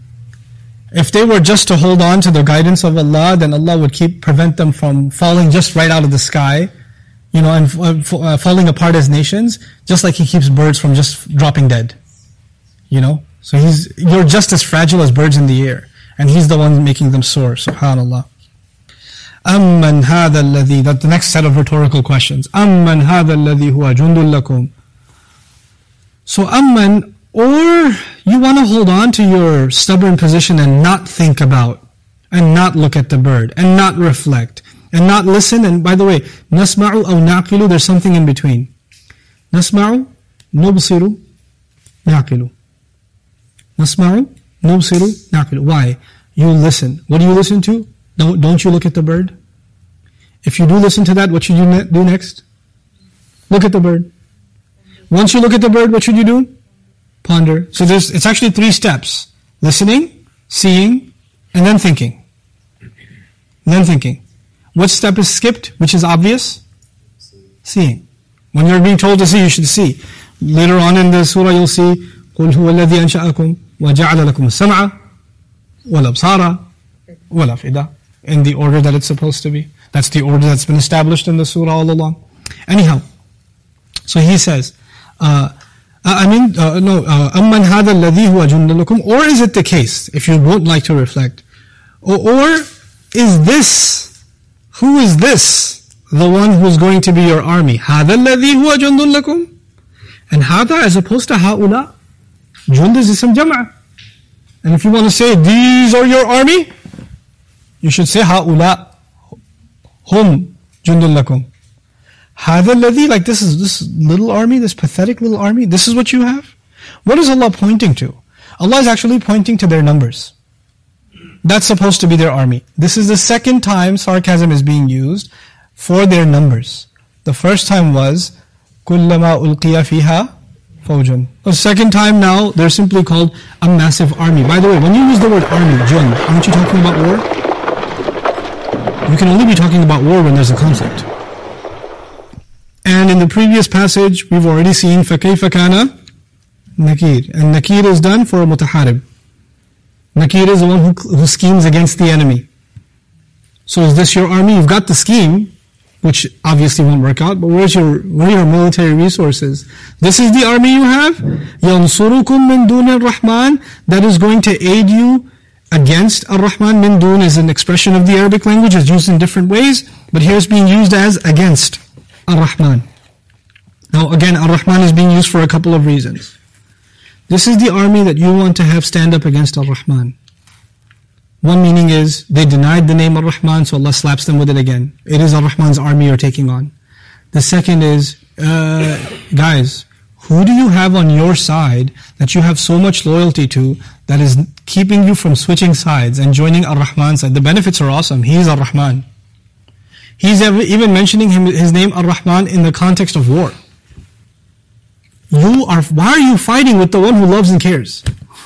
Speaker 2: If they were just to hold on to the guidance of Allah, then Allah would keep prevent them from falling just right out of the sky, you know, and uh, falling apart as nations, just like He keeps birds from just dropping dead. You know? So He's, you're just as fragile as birds in the air. And He's the one making them soar, subhanallah. أَمَّنْ هَذَا الَّذِي. That's the next set of rhetorical questions. أَمَّنْ هَذَا الَّذِي هُوَ جُنْدٌ لَكُمْ. So أَمَّنْ, or you want to hold on to your stubborn position and not think about, and not look at the bird, and not reflect, and not listen. And by the way, نَسْمَعُ أَوْ نَعْقِلُ, there's something in between. نَسْمَعُ نُبْصِرُ نَعْقِلُ. نَسْمَعُ نُبْصِرُ نَعْقِلُ. Why? You listen. What do you listen to? Don't, don't you look at the bird? If you do listen to that, what should you ne- do next? Look at the bird. Once you look at the bird, what should you do? Ponder. So there's, it's actually three steps. Listening, seeing, and then thinking. And then thinking. What step is skipped, which is obvious? Seeing. When you're being told to see, you should see. Later on in the surah you'll see, قُلْ هُوَ الَّذِي أَنْشَأَكُمْ وَجَعَلَ لَكُمُ السَّمْعَ وَالْأَبْصَارَ وَالْأَفْئِدَةَ. In the order that it's supposed to be. That's the order that's been established in the surah all along. Anyhow, so he says, uh, I mean, uh, no, أَمَّنْ هَذَا الَّذِي هُوَ جُنْدٌ لَكُمْ. Or is it the case, if you won't like to reflect, or, or is this, who is this, the one who's going to be your army? هَذَا الَّذِي هُوَ جُنْدٌ لَكُمْ. And هَذَا as opposed to هَؤُلَاء. Jund is ism jam'a. And if you want to say, these are your army, you should say هَؤُلَاء هُمْ جُنْدٌ لَكُمْ. هَذَا الَّذِي, like this is this little army, this pathetic little army, this is what you have? What is Allah pointing to? Allah is actually pointing to their numbers. That's supposed to be their army. This is the second time sarcasm is being used for their numbers. The first time was كُلَّمَا أُلْقِيَ فِيهَا فَوْجٌ. The second time now, they're simply called a massive army. By the way, when you use the word army, jund, aren't you talking about war? You can only be talking about war when there's a conflict. And in the previous passage, we've already seen فَكَيْفَ كَانَ Nakir. And Nakir is done for a mutaharib. Nakir is the one who, who schemes against the enemy. So is this your army? You've got the scheme, which obviously won't work out, but where's your, where are your military resources? This is the army you have? يَنْصُرُكُم مِّن دُونِ الرَّحْمَنِ, that is going to aid you against Ar-Rahman. Min dun is an expression of the Arabic language, it's used in different ways, but here it's being used as against Ar-Rahman. Now again, Ar-Rahman is being used for a couple of reasons. This is the army that you want to have stand up against Ar-Rahman. One meaning is, they denied the name Ar-Rahman, so Allah slaps them with it again. It is Ar-Rahman's army you're taking on. The second is, uh, guys, who do you have on your side that you have so much loyalty to that is keeping you from switching sides and joining Ar-Rahman's side? The benefits are awesome. He is Ar-Rahman. He's even mentioning him, his name Ar-Rahman in the context of war. You are, why are you fighting with the one who loves and cares?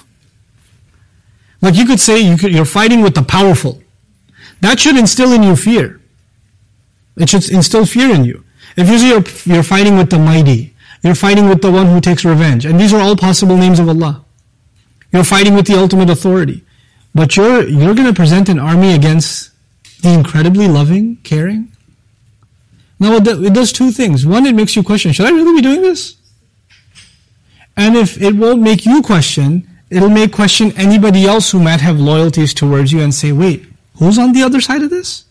Speaker 2: Like you could say you could, you're fighting with the powerful. That should instill in you fear. It should instill fear in you. If you say you're, you're fighting with the mighty, you're fighting with the one who takes revenge, and these are all possible names of Allah. You're fighting with the ultimate authority. But you're, you're going to present an army against the incredibly loving, caring. Now it does two things. One, it makes you question, should I really be doing this? And if it won't make you question, it'll make question anybody else who might have loyalties towards you and say, wait, who's on the other side of this?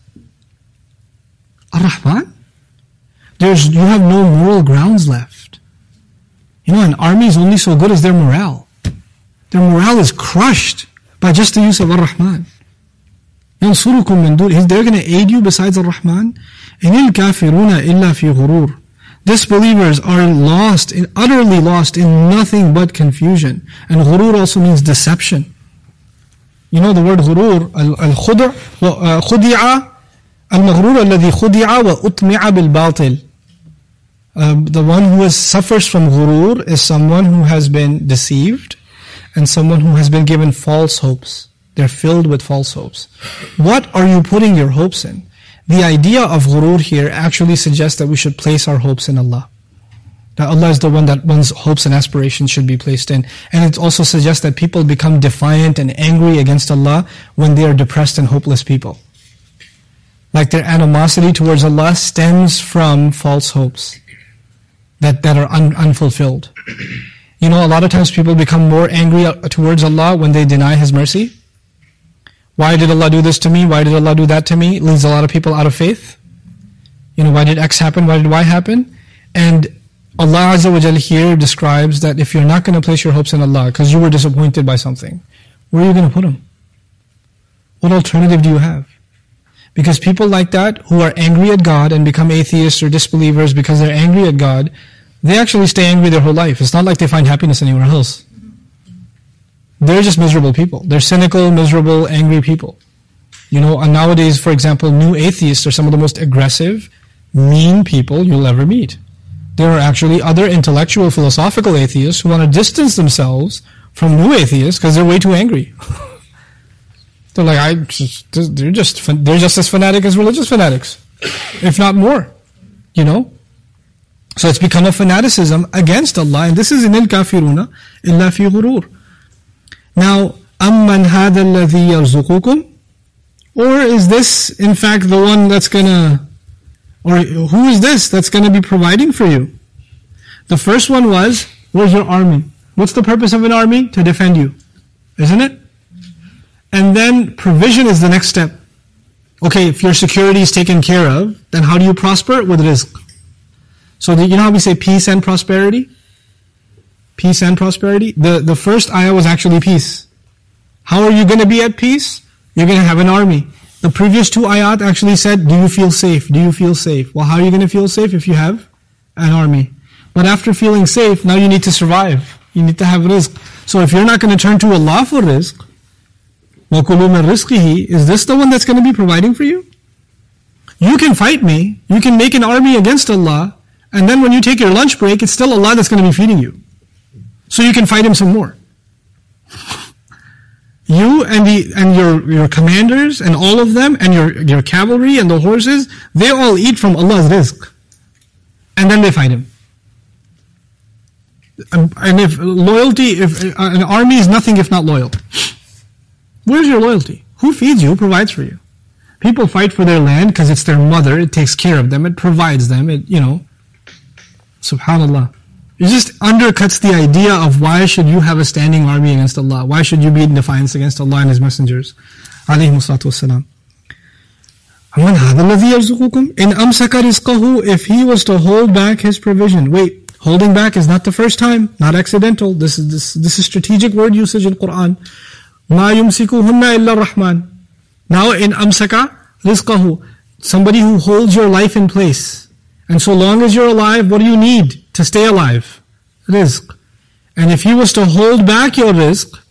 Speaker 2: Ar-Rahman? There's, you have no moral grounds left. You know, an army is only so good as their morale. Their morale is crushed by just the use of Ar-Rahman. يَنْصُرُكُم مِّن دُونِ, they're going to aid you besides Ar-Rahman. إِنِ الْكَافِرُونَ إِلَّا فِي غُرُورٍ. Disbelievers are lost, in, utterly lost in nothing but confusion. And ghurur also means deception. You know the word ghurur, al-khudu' khudi'a, al-maghrur alladhi khudi'a wa utmi'a bil-batil. The one who is, suffers from ghurur is someone who has been deceived and someone who has been given false hopes. They're filled with false hopes. What are you putting your hopes in? The idea of ghurur here actually suggests that we should place our hopes in Allah. That Allah is the one that one's hopes and aspirations should be placed in. And it also suggests that people become defiant and angry against Allah when they are depressed and hopeless people. Like their animosity towards Allah stems from false hopes that, that are un, unfulfilled. You know, a lot of times people become more angry towards Allah when they deny His mercy. Why did Allah do this to me? Why did Allah do that to me? It leads a lot of people out of faith. You know, why did X happen? Why did Y happen? And Allah Azza wa Jal here describes that if you're not going to place your hopes in Allah because you were disappointed by something, where are you going to put them? What alternative do you have? Because people like that who are angry at God and become atheists or disbelievers because they're angry at God, they actually stay angry their whole life. It's not like they find happiness anywhere else. They're just miserable people. They're cynical, miserable, angry people. You know, and nowadays, for example, new atheists are some of the most aggressive, mean people you'll ever meet. There are actually other intellectual, philosophical atheists who want to distance themselves from new atheists because they're way too angry. They're like, I, they're just, they're just as fanatic as religious fanatics, if not more. You know? So it's become a fanaticism against Allah, and this is inil kafiruna illa fi ghurur. Now, أَمَّنْ هَذَا الَّذِي يَرْزُقُكُمْ? Or is this, in fact, the one that's gonna, or who is this that's gonna be providing for you? The first one was, where's your army? What's the purpose of an army? To defend you. Isn't it? And then provision is the next step. Okay, if your security is taken care of, then how do you prosper? With rizq. So the, you know how we say peace and prosperity? Peace and prosperity. The, the first ayah was actually peace. How are you going to be at peace? You're going to have an army. The previous two ayat actually said, do you feel safe? Do you feel safe? Well, how are you going to feel safe if you have an army? But after feeling safe, now you need to survive. You need to have rizq. So if you're not going to turn to Allah for rizq, وَكُلُوا مِن رِزْقِهِ, is this the one that's going to be providing for you? You can fight me. You can make an army against Allah. And then when you take your lunch break, it's still Allah that's going to be feeding you. So you can fight Him some more. You and the and your, your commanders and all of them and your, your cavalry and the horses, they all eat from Allah's rizq. And then they fight Him. And if loyalty, if an army is nothing if not loyal. Where's your loyalty? Who feeds you? Who provides for you? People fight for their land because it's their mother, it takes care of them, it provides them, it, you know. Subhanallah. It just undercuts the idea of why should you have a standing army against Allah? Why should you be in defiance against Allah and His messengers? Alayhi salatu wassalam. أَمَنْ هَذَا الَّذِي يَرْزُقُكُمْ إِنْ أَمْسَكَ رِزْقَهُ. If he was to hold back his provision. Wait, holding back is not the first time, not accidental. This is this, this is strategic word usage in Quran. مَا يُمْسِكُهُنَّ إِلَّا الرَّحْمَنِ. Now in أَمْسَكَ رِزْقَهُ, somebody who holds your life in place. And so long as you're alive, what do you need to stay alive? Rizq. And if he was to hold back your rizq,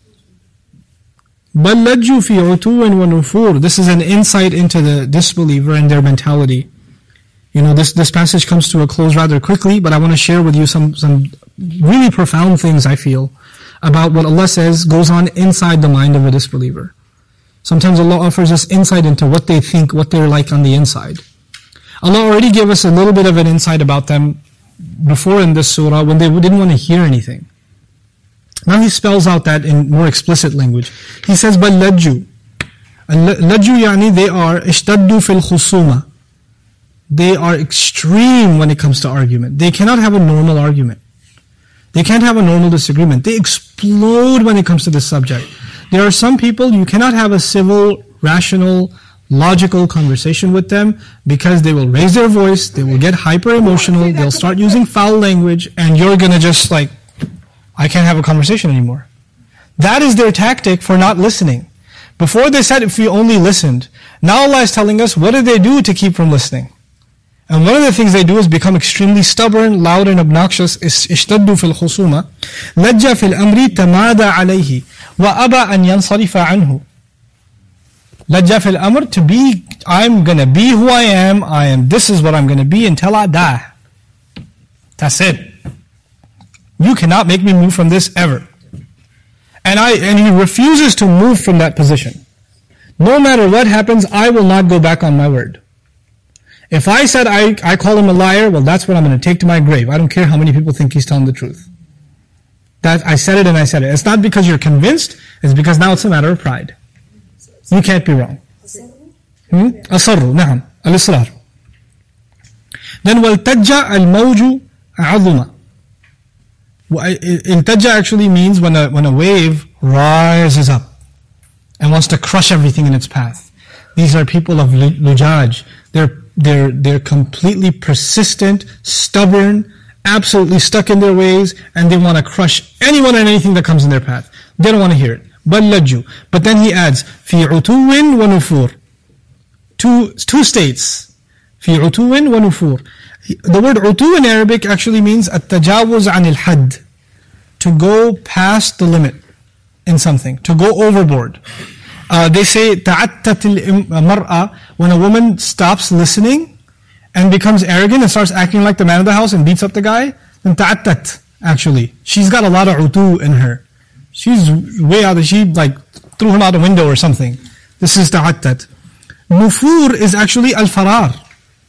Speaker 2: بَلْ لَجُّوا فِي عُتُوٍ وَنُفُورٍ. This is an insight into the disbeliever and their mentality. You know, this, this passage comes to a close rather quickly, but I want to share with you some, some really profound things I feel about what Allah says goes on inside the mind of a disbeliever. Sometimes Allah offers us insight into what they think, what they're like on the inside. Allah already gave us a little bit of an insight about them before in this surah when they didn't want to hear anything. Now He spells out that in more explicit language. He says, بَلْ لَجُّوا. لَجُّوا يعني they are اشْتَدُّوا فِي الْخُصُومَةِ. They are extreme when it comes to argument. They cannot have a normal argument. They can't have a normal disagreement. They explode when it comes to this subject. There are some people you cannot have a civil, rational, logical conversation with them because they will raise their voice, they will get hyper emotional, they'll start using foul language, and you're gonna just like, I can't have a conversation anymore. That is their tactic for not listening. Before they said if we only listened. Now Allah is telling us what did they do to keep from listening. And one of the things they do is become extremely stubborn, loud and obnoxious. اشتدوا في الخصومة لجّ في الأمر تمادى عليه وأبى أن ينصرف عنه. لجّ في الأمر, to be, I'm gonna be who I am, I am, this is what I'm gonna be until I die. That's it. You cannot make me move from this ever. And I and he refuses to move from that position. No matter what happens, I will not go back on my word. If I said I, I call him a liar, well that's what I'm going to take to my grave. I don't care how many people think he's telling the truth. That I said it and I said it. It's not because you're convinced, it's because now it's a matter of pride. You can't be wrong. Hmm? أصروا, نعم, الإصرار. Then وَالْتَجَّ الْمَوْجُ عَظُمَ. Iltajja actually means when a when a wave rises up and wants to crush everything in its path. These are people of lujaj. They're they're they're completely persistent, stubborn, absolutely stuck in their ways, and they want to crush anyone and anything that comes in their path. They don't want to hear it. Bal lajju. But then he adds fi utuwin wa nufur. Two two states. Fi utuwin wa nufur. The word utu in Arabic actually means at-tajawuz anil had, to go past the limit in something, to go overboard. Uh, they say ta'attat al-mar'a, when a woman stops listening and becomes arrogant and starts acting like the man of the house and beats up the guy, then ta'attat, actually. She's got a lot of utu in her. She's way out of, she like threw him out a window or something. This is ta'attat. Nufur is actually al-farar.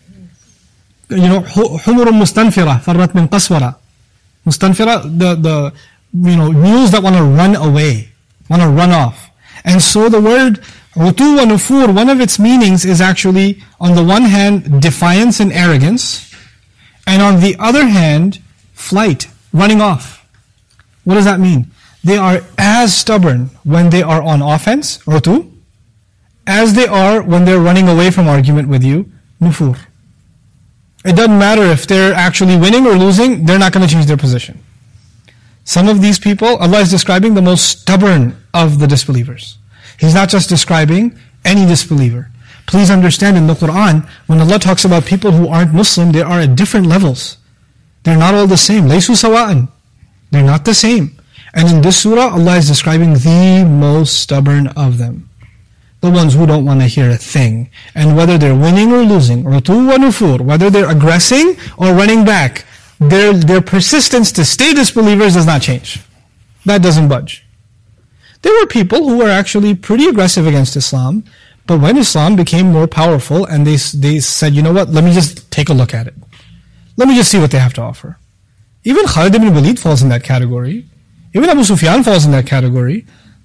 Speaker 2: You know, حمر مستنفرة فرت من قسورة. Mustanfira, the, the, you know, mules that want to run away, want to run off. And so the word utu wa nufur, one of its meanings is actually, on the one hand, defiance and arrogance, and on the other hand, flight, running off. What does that mean? They are as stubborn when they are on offense, utu, as they are when they're running away from argument with you, nufur. It doesn't matter if they're actually winning or losing, they're not going to change their position. Some of these people, Allah is describing the most stubborn of the disbelievers. He's not just describing any disbeliever. Please understand, in the Quran, when Allah talks about people who aren't Muslim, they are at different levels. They're not all the same. لَيْسُوا سَوَاءً. They're not the same. And in this surah, Allah is describing the most stubborn of them. The ones who don't want to hear a thing. And whether they're winning or losing, utu wa nufur, whether they're aggressing or running back, their, their persistence to stay disbelievers does not change. That doesn't budge. There were people who were actually pretty aggressive against Islam, but when Islam became more powerful and they, they said, you know what, let me just take a look at it. Let me just see what they have to offer. Even Khalid ibn Walid falls in that category. Even Abu Sufyan falls in that category.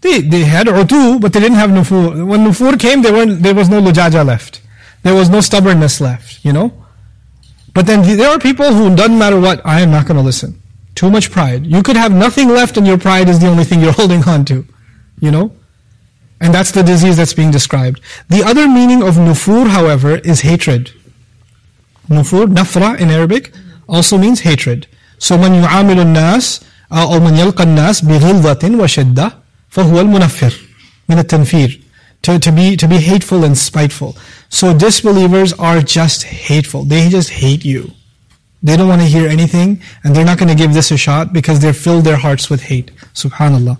Speaker 2: They they had utu, but they didn't have nufur. When nufur came, there weren't there was no lujaja left. There was no stubbornness left, you know. But then there are people who, doesn't matter what, I am not going to listen. Too much pride. You could have nothing left and your pride is the only thing you're holding on to, you know. And that's the disease that's being described. The other meaning of nufur, however, is hatred. Nufur, nafra in Arabic, also means hatred. So man yu'amilu an-nas, or man yalqa an-nas bighilzatin wa shiddah, fahuwa al-munaffir, min at-tanfir. To, to be to be hateful and spiteful. So disbelievers are just hateful. They just hate you. They don't want to hear anything, and they're not going to give this a shot because they've filled their hearts with hate. Subhanallah.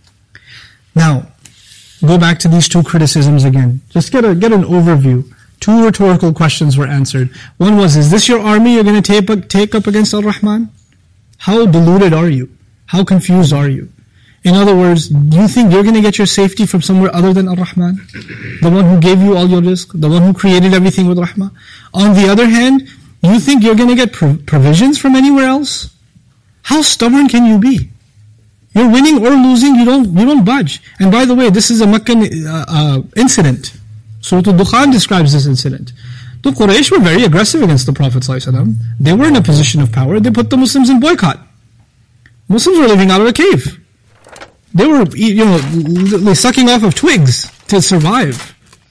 Speaker 2: Now, go back to these two criticisms again. Just get a get an overview. Two rhetorical questions were answered. One was, is this your army you're going to take, take up against Ar-Rahman? How deluded are you? How confused are you? In other words, do you think you're going to get your safety from somewhere other than Ar-Rahman? The one who gave you all your rizq, the one who created everything with Rahmah. On the other hand, you think you're going to get prov- provisions from anywhere else? How stubborn can you be? You're winning or losing, you don't you don't budge. And by the way, this is a Meccan uh, uh, incident. Surah Al-Dukhan describes this incident. The Quraysh were very aggressive against the Prophet ﷺ. They were in a position of power. They put the Muslims in boycott. Muslims were living out of a cave. They were, you know, sucking off of twigs to survive.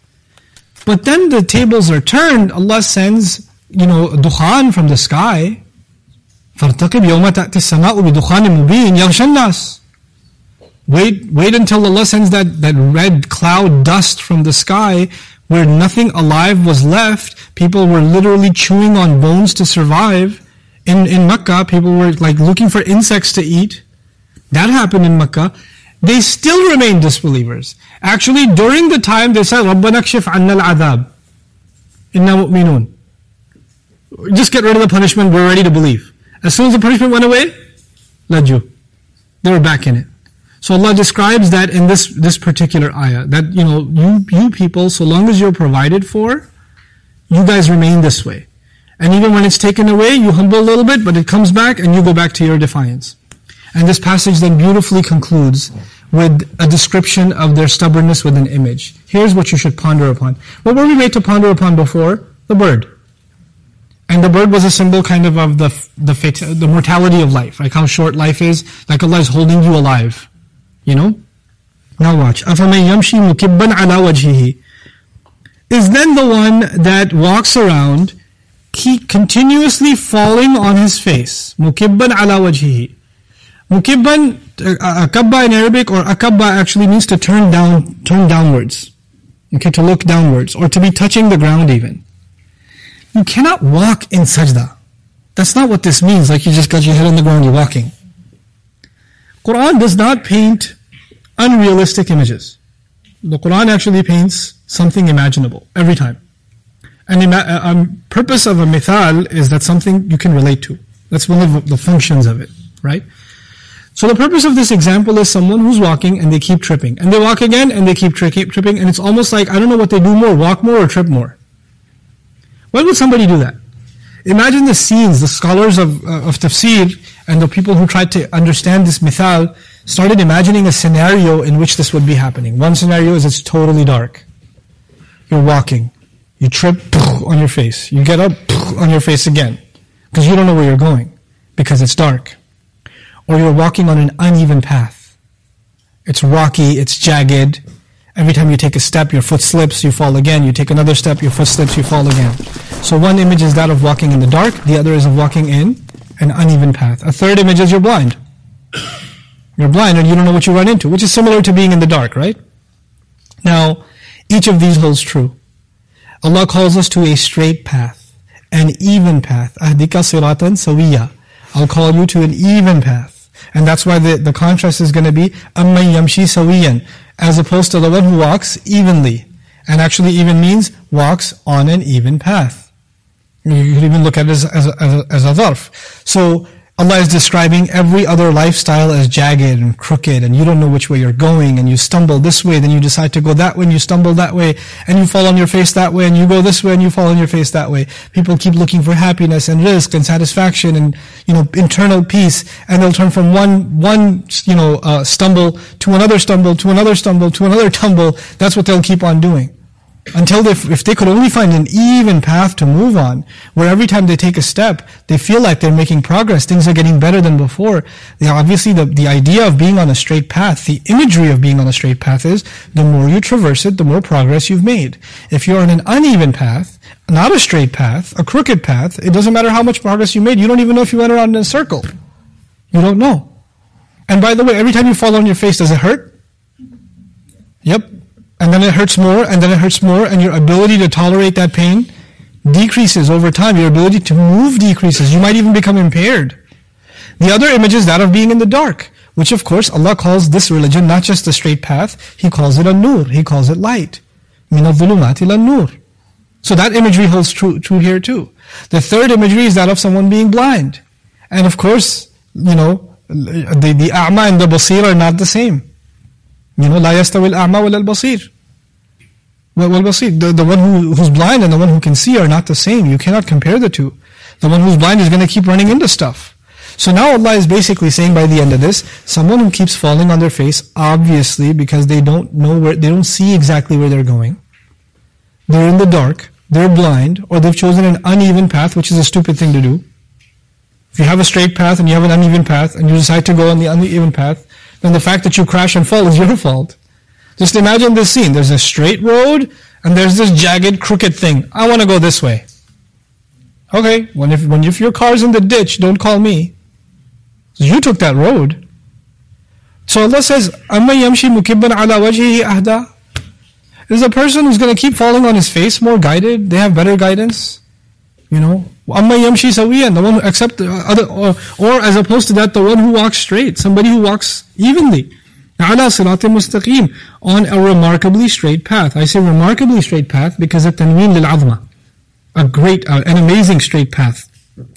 Speaker 2: But then the tables are turned. Allah sends, you know, dukhan from the sky. فَارْتَقِبْ يَوْمَ تَأْتِ السَّمَاءُ بِدُخَانٍ مُبِينٍ يَغْشَى النَّاسِ. Wait, wait until Allah sends that, that red cloud dust from the sky where nothing alive was left. People were literally chewing on bones to survive. In, in Makkah, people were like looking for insects to eat. That happened in Makkah. They still remained disbelievers. Actually, during the time they said, رَبَّنَا اكْشِفْ عَنَّا الْعَذَابِ إِنَّا مُؤْمِنُونَ. Just get rid of the punishment, we're ready to believe. As soon as the punishment went away, lajju. They were back in it. So Allah describes that in this, this particular ayah, that, you know, you, you people, so long as you're provided for, you guys remain this way. And even when it's taken away, you humble a little bit, but it comes back and you go back to your defiance. And this passage then beautifully concludes with a description of their stubbornness with an image. Here's what you should ponder upon. What were we made to ponder upon before? The bird. And the bird was a symbol kind of of the the fate, the mortality of life, like how short life is, like Allah is holding you alive. You know? Now watch. أَفَمَنْ يَمْشِي مُكِبًّا عَلَى وَجْهِهِ. Is then the one that walks around keep continuously falling on his face. مُكِبًّا عَلَى وَجْهِهِ. Mukibban, uh, akabba in Arabic, or akabba actually means to turn down, turn downwards. Okay, to look downwards, or to be touching the ground even. You cannot walk in sajda. That's not what this means, like you just got your head on the ground, you're walking. Quran does not paint unrealistic images. The Quran actually paints something imaginable, every time. And the ima- um, purpose of a mithal is that something you can relate to. That's one of the functions of it, right? So the purpose of this example is someone who's walking and they keep tripping. And they walk again and they keep tri- keep tripping, and it's almost like, I don't know what they do more, walk more or trip more. Why would somebody do that? Imagine the scenes, the scholars of, uh, of tafsir and the people who tried to understand this mithal started imagining a scenario in which this would be happening. One scenario is it's totally dark. You're walking. You trip on your face. You get up on your face again. Because you don't know where you're going. Because it's dark. Or you're walking on an uneven path. It's rocky, it's jagged. Every time you take a step, your foot slips, you fall again. You take another step, your foot slips, you fall again. So one image is that of walking in the dark, the other is of walking in an uneven path. A third image is you're blind. You're blind and you don't know what you run into, which is similar to being in the dark, right? Now, each of these holds true. Allah calls us to a straight path, an even path. Ahdika siratan sawiya. I'll call you to an even path. And that's why the, the contrast is going to be أَمَّنْ يَمْشِي سَوِيًّا, as opposed to the one who walks evenly. And actually even means walks on an even path. You could even look at it as, as, a, as, a, as a dharf. So Allah is describing every other lifestyle as jagged and crooked, and you don't know which way you're going, and you stumble this way, then you decide to go that way, and you stumble that way, and you fall on your face that way, and you go this way, and you fall on your face that way. People keep looking for happiness and rizq and satisfaction and, you know, internal peace, and they'll turn from one, one, you know, uh, stumble to another stumble, to another stumble, to another tumble. That's what they'll keep on doing. Until they, if they could only find an even path to move on, where every time they take a step, they feel like they're making progress, things are getting better than before. They obviously, the, the idea of being on a straight path, the imagery of being on a straight path is, the more you traverse it, the more progress you've made. If you're on an uneven path, not a straight path, a crooked path, it doesn't matter how much progress you made, you don't even know if you went around in a circle. You don't know. And by the way, every time you fall on your face, does it hurt? Yep. And then it hurts more, and then it hurts more, and your ability to tolerate that pain decreases over time. Your ability to move decreases. You might even become impaired. The other image is that of being in the dark, which of course Allah calls this religion not just a straight path, He calls it a nur, He calls it light. مِنَ الظُّلُمَاتِ إِلَى النُّورِ. So that imagery holds true, true here too. The third imagery is that of someone being blind. And of course, you know, the, the a'ma and the basir are not the same. You know, لا يستوي الأعمى ولا البصير. Well, basir, the, the one who, who's blind and the one who can see are not the same. You cannot compare the two. The one who's blind is going to keep running into stuff. So now Allah is basically saying by the end of this, someone who keeps falling on their face, obviously because they don't know where, they don't see exactly where they're going. They're in the dark, they're blind, or they've chosen an uneven path, which is a stupid thing to do. If you have a straight path and you have an uneven path and you decide to go on the uneven path, then the fact that you crash and fall is your fault. Just imagine this scene. There's a straight road and there's this jagged, crooked thing. I want to go this way. Okay, when if, when if your car's in the ditch, don't call me. You took that road. So Allah says, أَمَّن يَمْشِي مُكِبًّا عَلَى وَجْهِهِ أَهْدَى. Is a person who's going to keep falling on his face more guided? They have better guidance? You know, أَمَّن يَمْشِي سَوِيًّا, the one who accept the other, or, or as opposed to that, the one who walks straight, somebody who walks evenly. عَلَى صِرَاطٍ مُسْتَقِيمٍ, on a remarkably straight path. I say remarkably straight path because of tanween lil-'azma, a great, uh, an amazing straight path.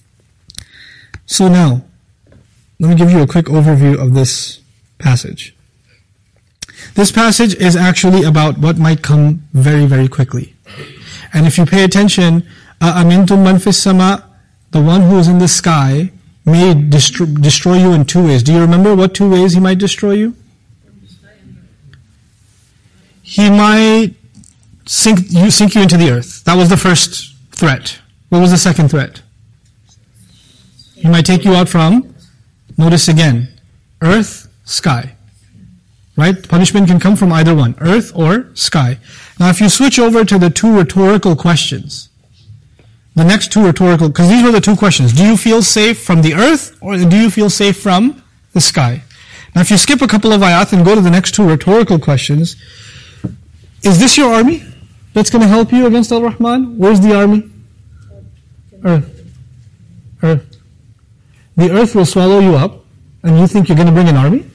Speaker 2: So now, let me give you a quick overview of this passage. This passage is actually about what might come very, very quickly. And if you pay attention, أَأَمِنْتُمْ مَنْ فِي السَّمَاءِ, the one who is in the sky may destroy, destroy you in two ways. Do you remember what two ways he might destroy you? He might sink you, sink you into the earth. That was the first threat. What was the second threat? He might take you out from, notice again, earth, sky. Right? Punishment can come from either one, earth or sky. Now if you switch over to the two rhetorical questions, the next two rhetorical, because these were the two questions. Do you feel safe from the earth or do you feel safe from the sky? Now if you skip a couple of ayat and go to the next two rhetorical questions, is this your army that's going to help you against Al-Rahman? Where's the army? Earth. Earth. The earth will swallow you up and you think you're going to bring an army?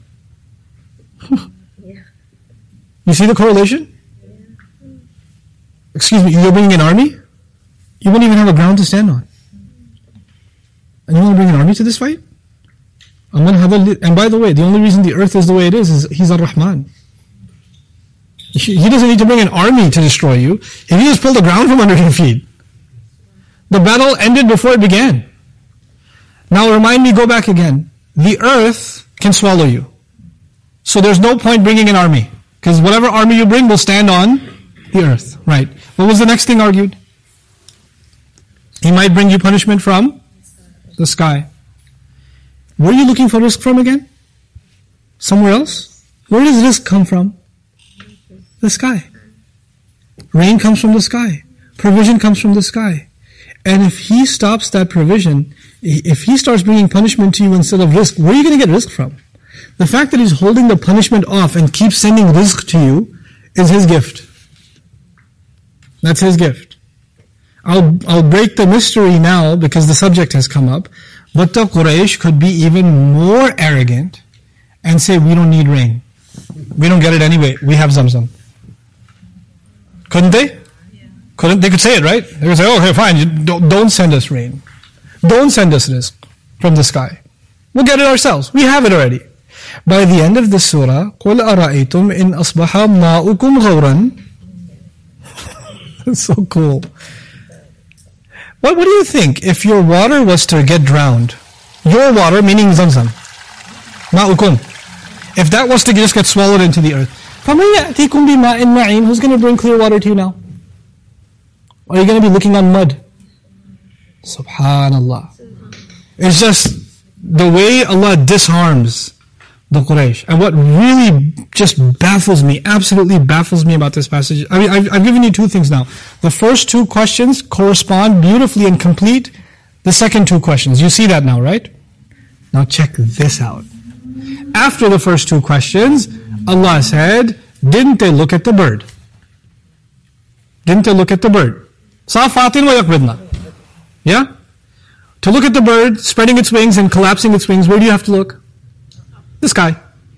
Speaker 2: You see the correlation? Excuse me, you're bringing an army? You won't even have a ground to stand on. And you want to bring an army to this fight? And by the way, the only reason the earth is the way it is is He's Ar-Rahman. He doesn't need to bring an army to destroy you. If He just pulled the ground from under your feet. The battle ended before it began. Now remind me, go back again. The earth can swallow you. So there's no point bringing an army. Because whatever army you bring will stand on the earth. Right. What was the next thing argued? He might bring you punishment from the sky. Where are you looking for rizq from again? Somewhere else? Where does rizq come from? The sky. Rain comes from the sky. Provision comes from the sky. And if He stops that provision, if He starts bringing punishment to you instead of rizq, where are you going to get rizq from? The fact that He's holding the punishment off and keeps sending rizq to you is His gift. That's His gift. I'll, I'll break the mystery now because the subject has come up, but the Quraysh could be even more arrogant and say, we don't need rain. We don't get it anyway. We have Zamzam. Couldn't they? Couldn't they? Could say it, right? They could say, oh, okay, fine. You don't, don't send us rain. Don't send us rizq. from the sky. We'll get it ourselves. We have it already. By the end of the surah, قُلْ أَرَأَيْتُمْ إِنْ أَصْبَحَ مَاؤُكُمْ غَوْرًا. It's so cool. What, what do you think if your water was to get drowned? Your water, meaning Zamzam. Ma'ukum. If that was to just get swallowed into the earth. فَمَنْ يَأْتِيكُمْ بِمَاءٍ مَعِينٍ. Who's going to bring clear water to you now? Or are you going to be looking on mud? Subhanallah. It's just the way Allah disarms the Quraysh. And what really just baffles me, absolutely baffles me about this passage. I mean, I've, I've given you two things now. The first two questions correspond beautifully and complete the second two questions. You see that now, right? Now check this out. After the first two questions, Allah said, didn't they look at the bird? Didn't they look at the bird? Safatin wa yaqbidna. Yeah? To look at the bird, spreading its wings and collapsing its wings, where do you have to look? The sky.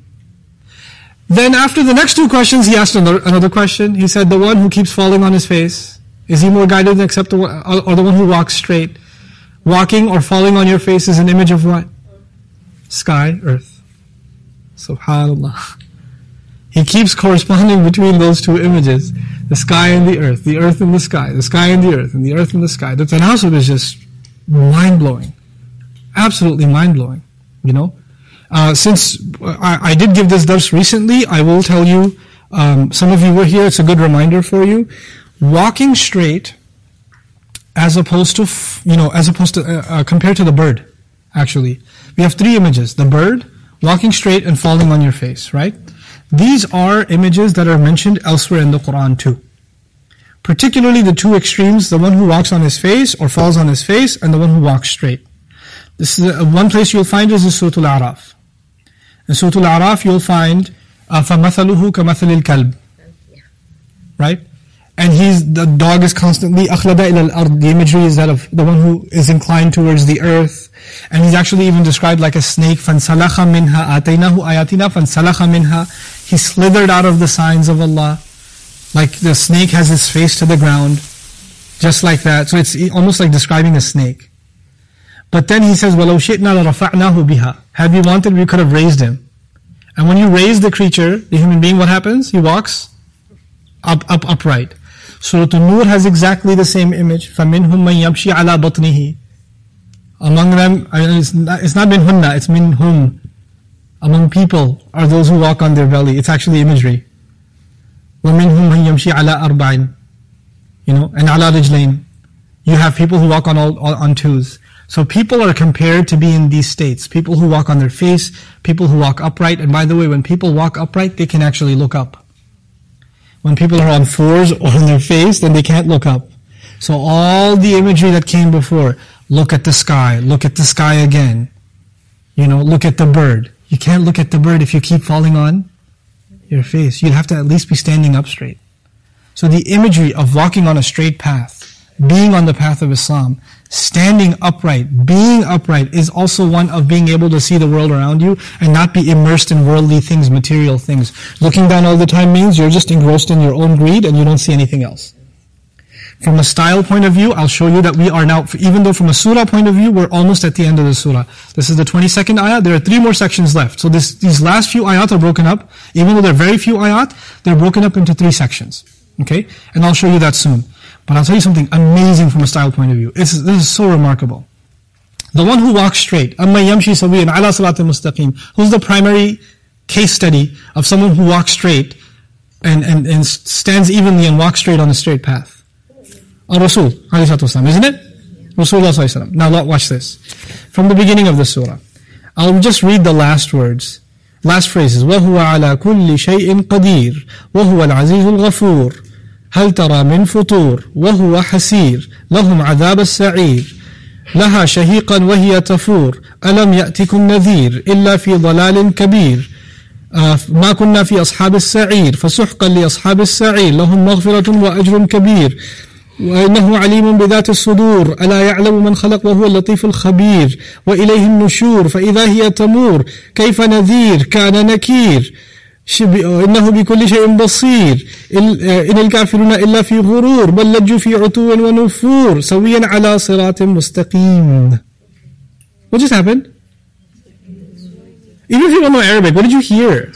Speaker 2: Then after the next two questions, he asked another, another question. He said, the one who keeps falling on his face, is he more guided except the one, or the one who walks straight? Walking or falling on your face is an image of what? Sky, earth. Subhanallah. He keeps corresponding between those two images. The sky and the earth, the earth and the sky, the sky and the earth, and the earth and the sky. The tanasub is just mind-blowing. Absolutely mind-blowing. You know? Uh, since I, I did give this dars recently, I will tell you, um, some of you were here, it's a good reminder for you. Walking straight, as opposed to, f- you know, as opposed to, uh, uh, compared to the bird, actually. We have three images. The bird, walking straight and falling on your face, right? These are images that are mentioned elsewhere in the Quran too. Particularly the two extremes, the one who walks on his face or falls on his face, and the one who walks straight. This is a, one place you'll find is in Surah Al-A'raf. In Surah Al-A'raf you'll find uh, فَمَثَلُهُ كَمَثَلِ الْكَلْبِ. Right? And he's, the dog is constantly أَخْلَدَ إِلَى الْأَرْضِ. The imagery is that of the one who is inclined towards the earth. And he's actually even described like a snake. فَانْسَلَخَ مِنْهَا آتَيْنَاهُ آيَاتِنَا فَانْسَلَخَ مِنْهَا. He slithered out of the signs of Allah. Like the snake has its face to the ground. Just like that. So it's almost like describing a snake. But then he says, وَلَوْ شِئْنَا لَرَفَعْنَاهُ بِهَا. Had we wanted, we could have raised him. And when you raise the creature, the human being, what happens? He walks up, up, upright. Surah An-Nur has exactly the same image. فَمِنْهُمْ مَنْ يَمْشِي عَلَى بَطْنِهِ. Among them, it's not, it's not minhunna, it's minhum. Among people are those who walk on their belly. It's actually imagery. وَمِنْهُمْ مَنْ يَمْشِي عَلَى أَرْبَعٍ. You know, and عَلَى رِجْلَيْن. You have people who walk on all, all on twos. So people are compared to be in these states. People who walk on their face, people who walk upright. And by the way, when people walk upright, they can actually look up. When people are on fours or on their face, then they can't look up. So all the imagery that came before, look at the sky, look at the sky again. You know, look at the bird. You can't look at the bird if you keep falling on your face. You'd have to at least be standing up straight. So the imagery of walking on a straight path, being on the path of Islam, standing upright, being upright is also one of being able to see the world around you and not be immersed in worldly things, material things. Looking down all the time means you're just engrossed in your own greed and you don't see anything else. From a style point of view, I'll show you that we are now, even though from a surah point of view, we're almost at the end of the surah. This is the twenty-second ayah. There are three more sections left. So this, these last few ayat are broken up. Even though there are very few ayat, they're broken up into three sections. Okay? And I'll show you that soon. But I'll tell you something amazing from a style point of view. It's, this is so remarkable. The one who walks straight, أَمَّا يَمْشِي سَوِيًّا عَلَى صِرَاطٍ مُسْتَقِيمٍ. Who's the primary case study of someone who walks straight and, and, and stands evenly and walks straight on a straight path? Ar-Rasul, isn't it? Rasulullah sallallahu alaihi wasallam. Now watch this. From the beginning of the surah. I'll just read the last words. Last phrases. وَهُوَ عَلَى كُلِّ شَيْءٍ قَدِيرٌ وَهُوَ الْعَزِيزُ الْغَفُورُ هل ترى من فطور وهو حسير لهم عذاب السعير لها شهيقا وهي تفور ألم يأتكم نذير إلا في ضلال كبير ما كنا في أصحاب السعير فسحقا لأصحاب السعير لهم مغفرة وأجر كبير وإنه عليم بذات الصدور ألا يعلم من خلق وهو اللطيف الخبير وإليه النشور فإذا هي تمور كيف نذير كان نكير إنه بكل شيء بصير إن الكافرون إلا في غرور بل لجوا في عتو ونفور سويا على صراط مستقيم. What just happened? Even if you don't know Arabic, what did you hear?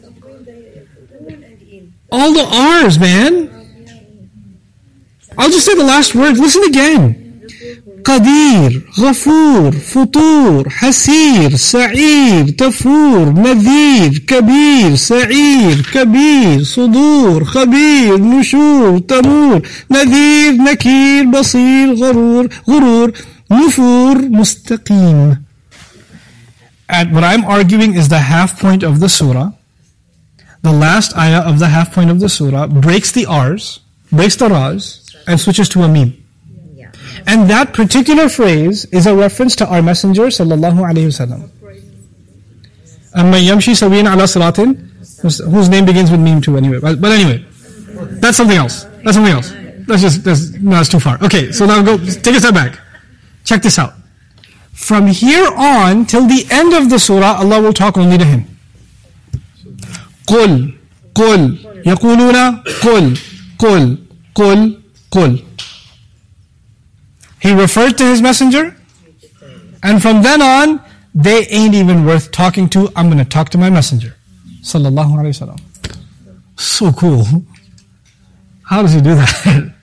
Speaker 2: All the R's, man. I'll just say the last word. Listen again. Qadir, Ghafoor, Futur, Hasir, Sa'ir, Tafur, Nadhir, Kabir, Sa'ir, Kabir, Sudur, Khabir, Nushur, Tamur, Nadhir, Nakir, Basir, Gharur, Ghurur, Nufur, Mustaqim. And what I'm arguing is the half point of the surah. The last ayah of the half point of the surah breaks the R's, breaks the Ra's, and switches to a meme. And that particular phrase is a reference to our Messenger sallallahu alaihi wasallam. Amman yamshi sawiyan ala siratin, whose name begins with meme too anyway. But, but anyway, that's something else. That's something else. That's just, that's, no, that's too far. Okay, so now go, take a step back. Check this out. From here on till the end of the surah, Allah will talk only to Him. قُلْ قُلْ يَقُولُونَ قُلْ قُلْ قُلْ قُلْ. He referred to His Messenger, and from then on, they ain't even worth talking to. I'm going to talk to my Messenger. Sallallahu Alaihi Wasallam. So cool. How does He do that?